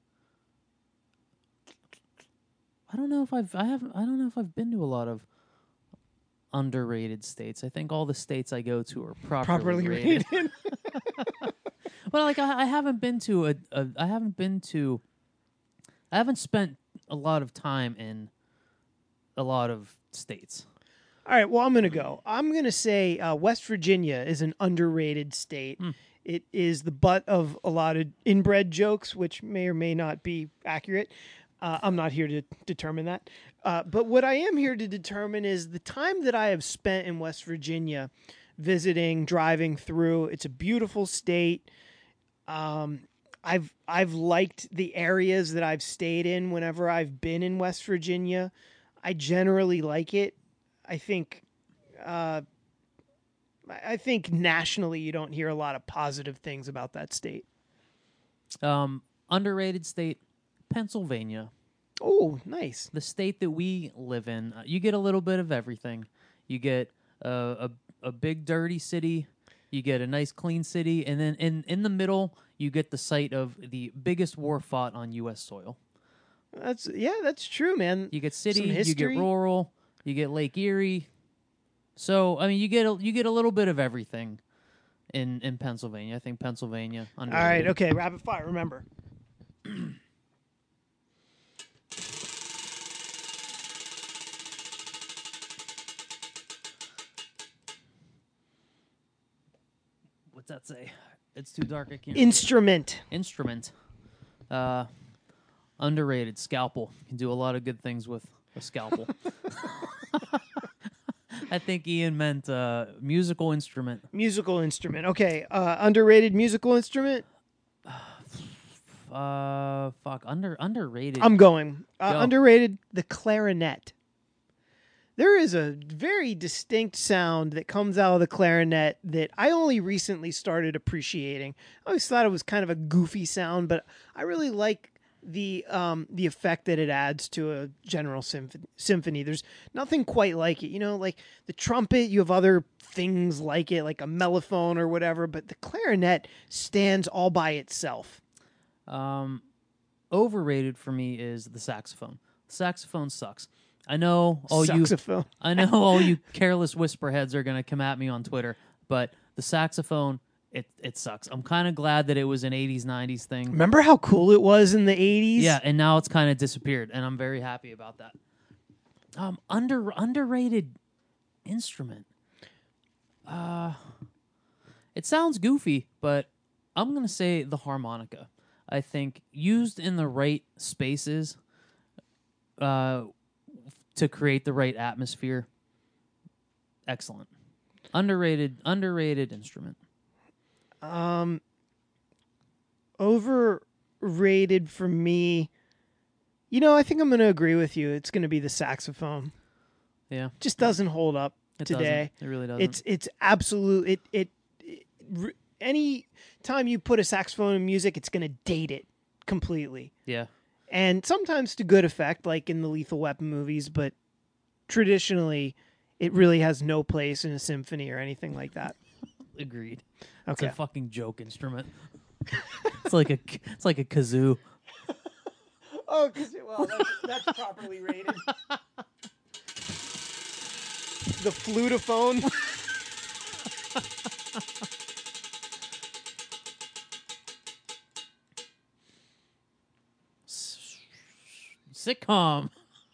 I don't know if I've I haven't I don't know if I've been to a lot of underrated states. I think all the states I go to are properly, Properly rated. rated. Well, like I, I haven't been to a, a I haven't been to I haven't spent a lot of time in a lot of states. All right, well, I'm going to go. I'm going to say uh, West Virginia is an underrated state. Hmm. It is the butt of a lot of inbred jokes, which may or may not be accurate. Uh, I'm not here to determine that. Uh, but what I am here to determine is the time that I have spent in West Virginia visiting, driving through. It's a beautiful state. Um, I've I've liked the areas that I've stayed in whenever I've been in West Virginia. I generally like it. I think, uh, I think nationally you don't hear a lot of positive things about that state. Um, underrated state, Pennsylvania. Oh, nice. The state that we live in. Uh, you get a little bit of everything. You get uh, a a big dirty city. You get a nice clean city, and then in in the middle you get the site of the biggest war fought on U S soil. That's yeah, that's true, man. You get city, Some you history. get rural, you get Lake Erie. So I mean, you get a, you get a little bit of everything in in Pennsylvania. I think Pennsylvania. All Underrated. right, okay, rapid fire. Remember. What's that say? It's too dark. I can't. Instrument. Instrument. Uh, underrated. Scalpel. You can do a lot of good things with a scalpel. I think Ian meant uh, musical instrument. Musical instrument. Okay, uh, underrated musical instrument. Uh, fuck. Under underrated. I'm going. Uh, Go. Underrated, the clarinet. There is a very distinct sound that comes out of the clarinet that I only recently started appreciating. I always thought it was kind of a goofy sound, but I really like the um, the effect that it adds to a general symph- symphony. There's nothing quite like it. You know, like the trumpet, you have other things like it, like a mellophone or whatever, but the clarinet stands all by itself. Um, overrated for me is the saxophone. The saxophone sucks. I know all you. Saxophone. I know all you careless whisperheads are gonna come at me on Twitter, but the saxophone, it it sucks. I'm kind of glad that it was an eighties, nineties thing. Remember how cool it was in the eighties? Yeah, and now it's kind of disappeared, and I'm very happy about that. Um, under underrated instrument. Uh, it sounds goofy, but I'm gonna say the harmonica. I think used in the right spaces, uh, to create the right atmosphere. Excellent. Underrated, underrated instrument. Um, overrated for me. You know, I think I'm going to agree with you. It's going to be the saxophone. Yeah, Just doesn't hold up it today. doesn't. It really doesn't. It's it's absolute. It it, it re- any time you put a saxophone in music, it's going to date it completely. yeah. And sometimes to good effect, like in the Lethal Weapon movies, but traditionally, it really has no place in a symphony or anything like that. Agreed. Okay. It's a fucking joke instrument. It's like a it's like a kazoo. Oh, because well, that's, that's properly rated. The flutophone. Sitcom.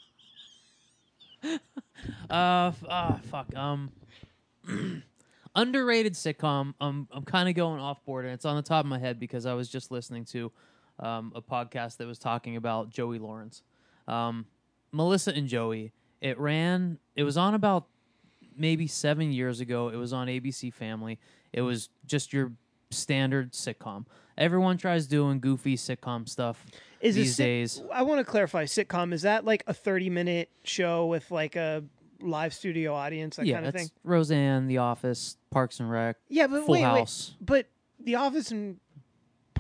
uh, f- ah, fuck. Um, underrated sitcom. Um, I'm kind of going off board, and it's on the top of my head because I was just listening to um, a podcast that was talking about Joey Lawrence, um, Melissa and Joey. It ran. It was on about maybe seven years ago. It was on A B C Family. It was just your standard sitcom. Everyone tries doing goofy sitcom stuff Is these a sit- days. I want to clarify. Sitcom, is that like a thirty minute show with like a live studio audience, that yeah, kind of it's thing? Roseanne, The Office, Parks and Rec, Yeah, but Full wait, House. wait. But The Office and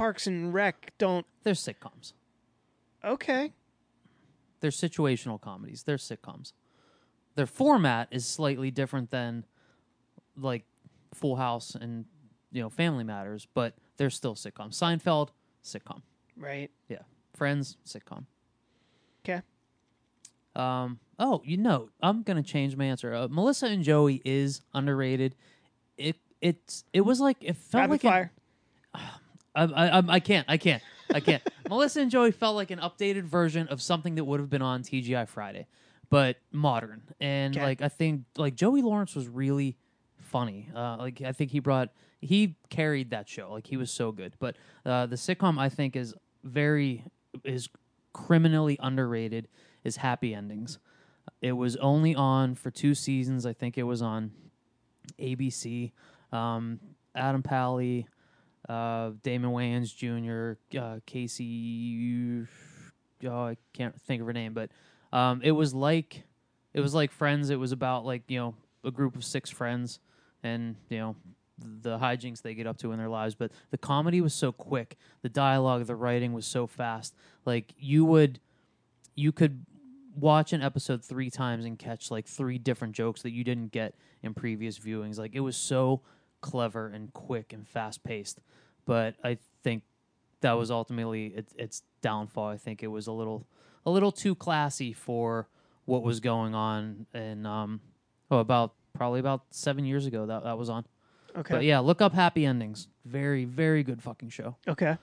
Parks and Rec don't. They're sitcoms. Okay. They're situational comedies. They're sitcoms. Their format is slightly different than like Full House and you know Family Matters, but they're still sitcoms. Seinfeld, sitcom. Right. Yeah. Friends, sitcom. Okay. Um. Oh, you know, I'm gonna change my answer. Uh, Melissa and Joey is underrated. It it's it was like it felt Rapid like an- fire. I, I, I- I can't. I can't. I can't. Melissa and Joey felt like an updated version of something that would have been on T G I Friday, but modern. And Okay. like I think like Joey Lawrence was really funny. Uh, like I think he brought he carried that show. Like he was so good. But uh, the sitcom I think is very is criminally underrated. Is Happy Endings. It was only on for two seasons. I think it was on A B C. Um, Adam Pally. Uh, Damon Wayans Junior, uh, Casey, oh, I can't think of her name, but um, it was like it was like Friends. It was about like you know a group of six friends, and you know the hijinks they get up to in their lives. But the comedy was so quick, the dialogue, the writing was so fast. Like you would, you could watch an episode three times and catch like three different jokes that you didn't get in previous viewings. Like it was so clever and quick and fast paced, but I think that was ultimately it, its downfall. I think it was a little a little too classy for what was going on, and um, oh, about probably about seven years ago that that was on. Okay. But yeah, look up Happy Endings. Very very good fucking show. Okay.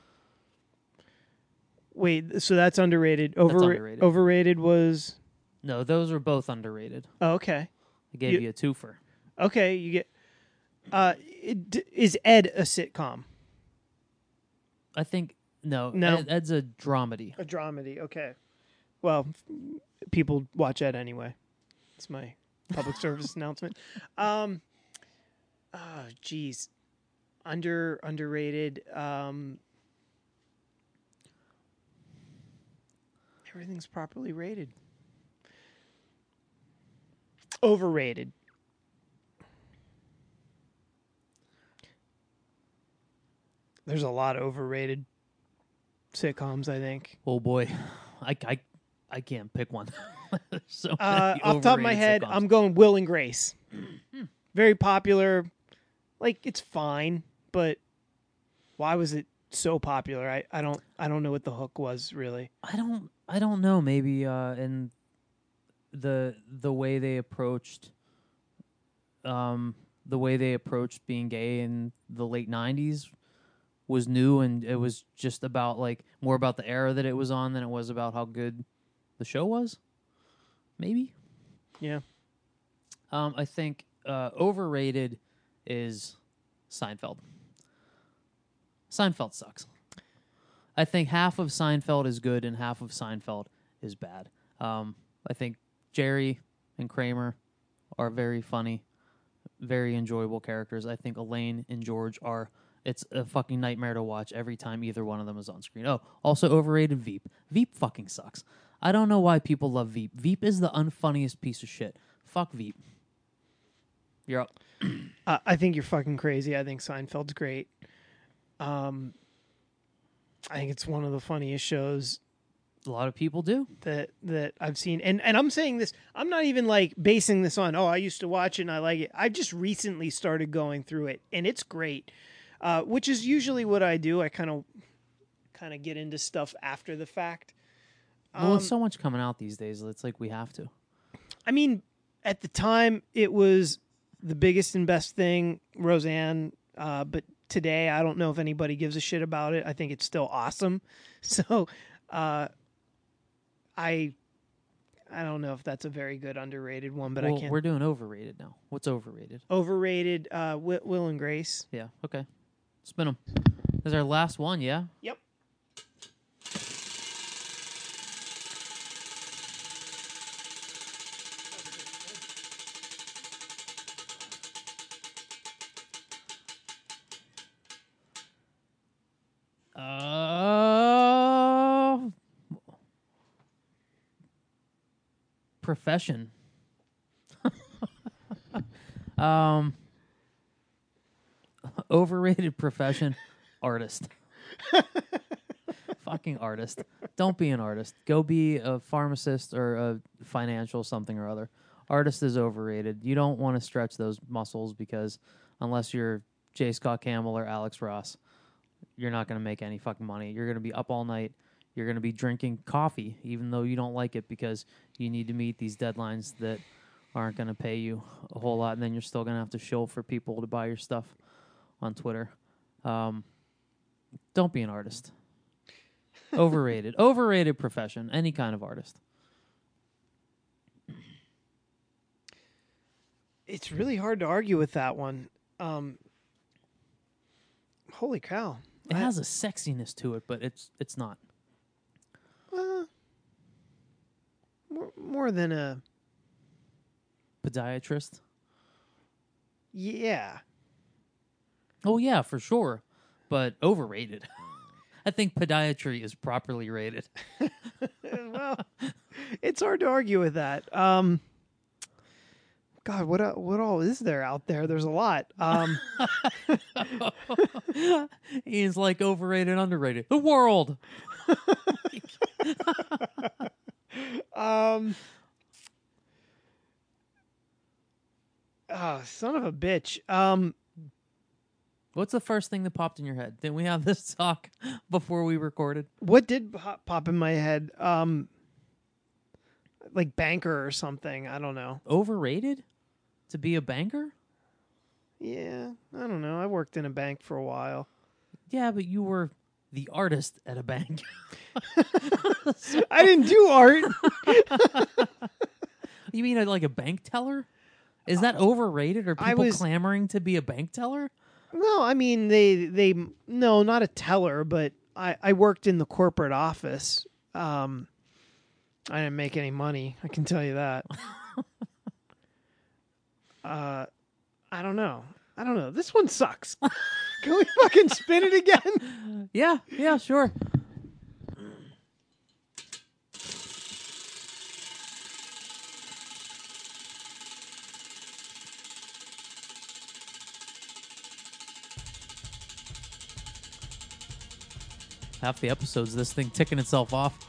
Wait, so that's underrated. Over, underrated. Overrated was. No, those are both underrated. Oh, okay. I gave You- you, a twofer. Okay, you get. Uh, it, is Ed a sitcom? I think no. No. Ed, Ed's a dramedy. A dramedy. Okay. Well, f- people watch Ed anyway. It's my public service announcement. Um. Oh, geez. Under underrated. Um. Everything's properly rated. Overrated. There's a lot of overrated sitcoms, I think. Oh boy, I, I, I can't pick one. so Uh, many off the top of my overrated head, sitcoms. I'm going Will and Grace. Very popular. Like it's fine, but why was it so popular? I, I don't I don't know what the hook was really. I don't I don't know. Maybe uh, in the the way they approached, um, the way they approached being gay in the late nineties was new, and it was just about like more about the era that it was on than it was about how good the show was. Maybe. Yeah. Um, I think uh, overrated is Seinfeld. Seinfeld sucks. I think half of Seinfeld is good and half of Seinfeld is bad. Um, I think Jerry and Kramer are very funny, very enjoyable characters. I think Elaine and George are. It's a fucking nightmare to watch every time either one of them is on screen. Oh, also overrated Veep. Veep fucking sucks. I don't know why people love Veep. Veep is the unfunniest piece of shit. Fuck Veep. You're up. Uh, I think you're fucking crazy. I think Seinfeld's great. Um, I think it's one of the funniest shows A lot of people do. that that I've seen. And and I'm saying this, I'm not even like basing this on, oh, I used to watch it and I like it. I just recently started going through it and it's great. Uh, which is usually what I do. I kind of kind of get into stuff after the fact. Well, Um, with so much coming out these days, it's like we have to. I mean, at the time it was the biggest and best thing, Roseanne, uh, but today I don't know if anybody gives a shit about it. I think it's still awesome. So, uh, I I don't know if that's a very good underrated one, but well, I can't. we're doing overrated now. What's overrated? Overrated, uh, Will, Will and Grace. Yeah. Okay. Spin them. This is our last one. Yeah. Yep. Uh, profession. um, overrated profession, artist. Fucking artist. Don't be an artist. Go be a pharmacist or a financial something or other. Artist is overrated. You don't want to stretch those muscles because unless you're J. Scott Campbell or Alex Ross, you're not going to make any fucking money. You're going to be up all night. You're going to be drinking coffee even though you don't like it because you need to meet these deadlines that aren't going to pay you a whole lot, and then you're still going to have to show for people to buy your stuff on Twitter. Um, don't be an artist. Overrated. Overrated profession. Any kind of artist. It's really hard to argue with that one. Um, holy cow. It I- has a sexiness to it, but it's it's not. Uh, more, more than a... Podiatrist? Yeah. Oh, yeah, for sure. But overrated. I think podiatry is properly rated. Well, it's hard to argue with that. Um, God, what uh, what all is there out there? There's a lot. Um, Ian's like overrated, underrated. The world. um, oh, son of a bitch. Um, What's the first thing that popped in your head? Didn't we have this talk before we recorded? what did pop, pop in my head? Um, like banker or something. I don't know. Overrated? To be a banker? Yeah, I don't know. I worked in a bank for a while. Yeah, but you were the artist at a bank. I didn't do art. You mean like a bank teller? Is that overrated? Are I people was- clamoring to be a bank teller? No, I mean they they no, not a teller, but I I worked in the corporate office. Um, I didn't make any money. I can tell you that. uh, I don't know. I don't know. This one sucks. Can we fucking spin it again? Yeah, yeah, sure. Half the episodes, this thing ticking itself off.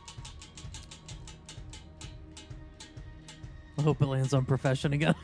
I hope it lands on Profession again.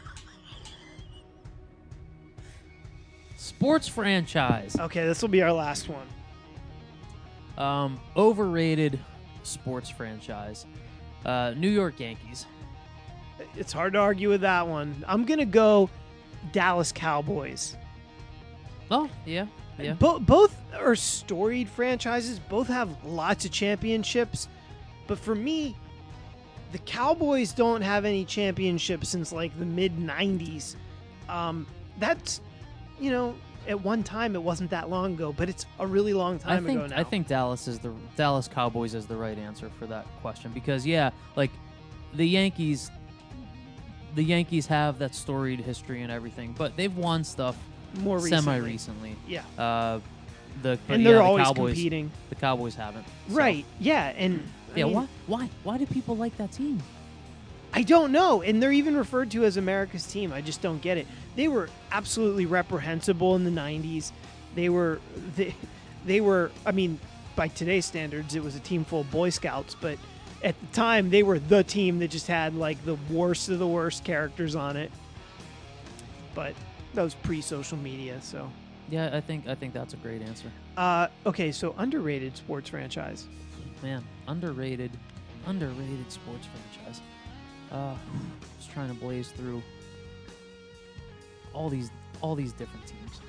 Sports franchise. Okay, this will be our last one. Um, overrated sports franchise. Uh, New York Yankees. It's hard to argue with that one. I'm gonna go Dallas Cowboys. Oh, yeah, yeah. Bo- both are storied franchises. Both have lots of championships. But for me, the Cowboys don't have any championships since like the mid nineties. Um, that's, you know, at one time it wasn't that long ago, but it's a really long I time think ago now. I think Dallas is the Dallas Cowboys is the right answer for that question because yeah, like the Yankees, the Yankees have that storied history and everything, but they've won stuff more recently. semi recently. Yeah. Uh, the but And yeah, they're the always Cowboys, competing. The Cowboys haven't. So, Right. Yeah. And I Yeah. mean, why? Why? Why do people like that team? I don't know. And they're even referred to as America's team. I just don't get it. They were absolutely reprehensible in the nineties. They were, they, they were, I mean, by today's standards, it was a team full of Boy Scouts, but at the time, they were the team that just had like the worst of the worst characters on it. But that was pre-social media, so. Yeah, I think I think that's a great answer. Uh, okay, so underrated sports franchise. Man, underrated, underrated sports franchise. Uh, just trying to blaze through all these all these different teams.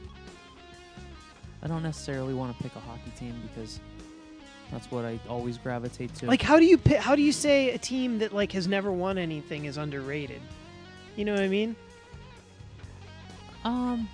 I don't necessarily want to pick a hockey team because that's what I always gravitate to. Like, how do you pi- how do you say a team that like has never won anything is underrated? You know what I mean? um,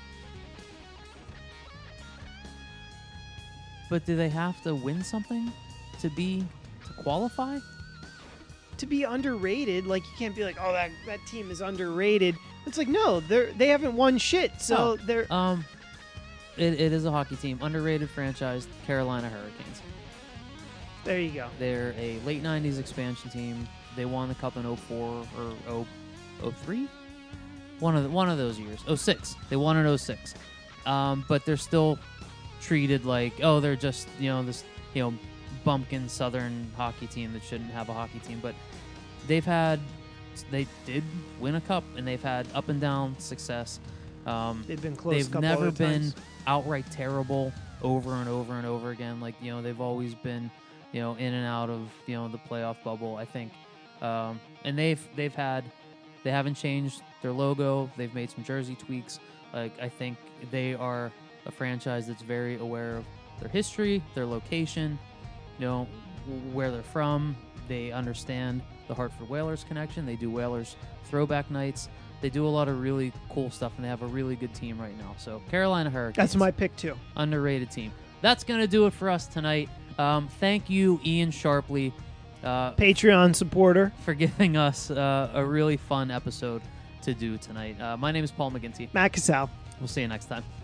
but do they have to win something to be to qualify? To be underrated, like you can't be like, oh, that that team is underrated. It's like, no, they're they haven't won shit, so Oh. they're Um, it, it is a hockey team, underrated franchise, Carolina Hurricanes. there you go. They're a late nineties expansion team. They won the cup in oh four or oh oh three, one of the, one of those years. oh six. They won in oh six. Um, but they're still treated like, oh, they're just, you know, this, you know, bumpkin Southern hockey team that shouldn't have a hockey team. But they've had, they did win a cup, and they've had up and down success. Um, They've been close. a they've couple never other been times. outright terrible over and over and over again. Like, you know, they've always been, you know, in and out of, you know, the playoff bubble, I think. Um, and they've they've had, they haven't changed their logo. They've made some jersey tweaks. Like, I think they are a franchise that's very aware of their history, their location, you know, where they're from. They understand the Hartford Whalers connection. They do Whalers throwback nights. They do a lot of really cool stuff, and they have a really good team right now. So Carolina Hurricanes. That's my pick too. Underrated team. That's going to do it for us tonight. Um, thank you, Ian Sharpley, uh, Patreon supporter. for giving us uh, a really fun episode to do tonight. Uh, my name is Paul McGinty. Matt Casal. We'll see you next time.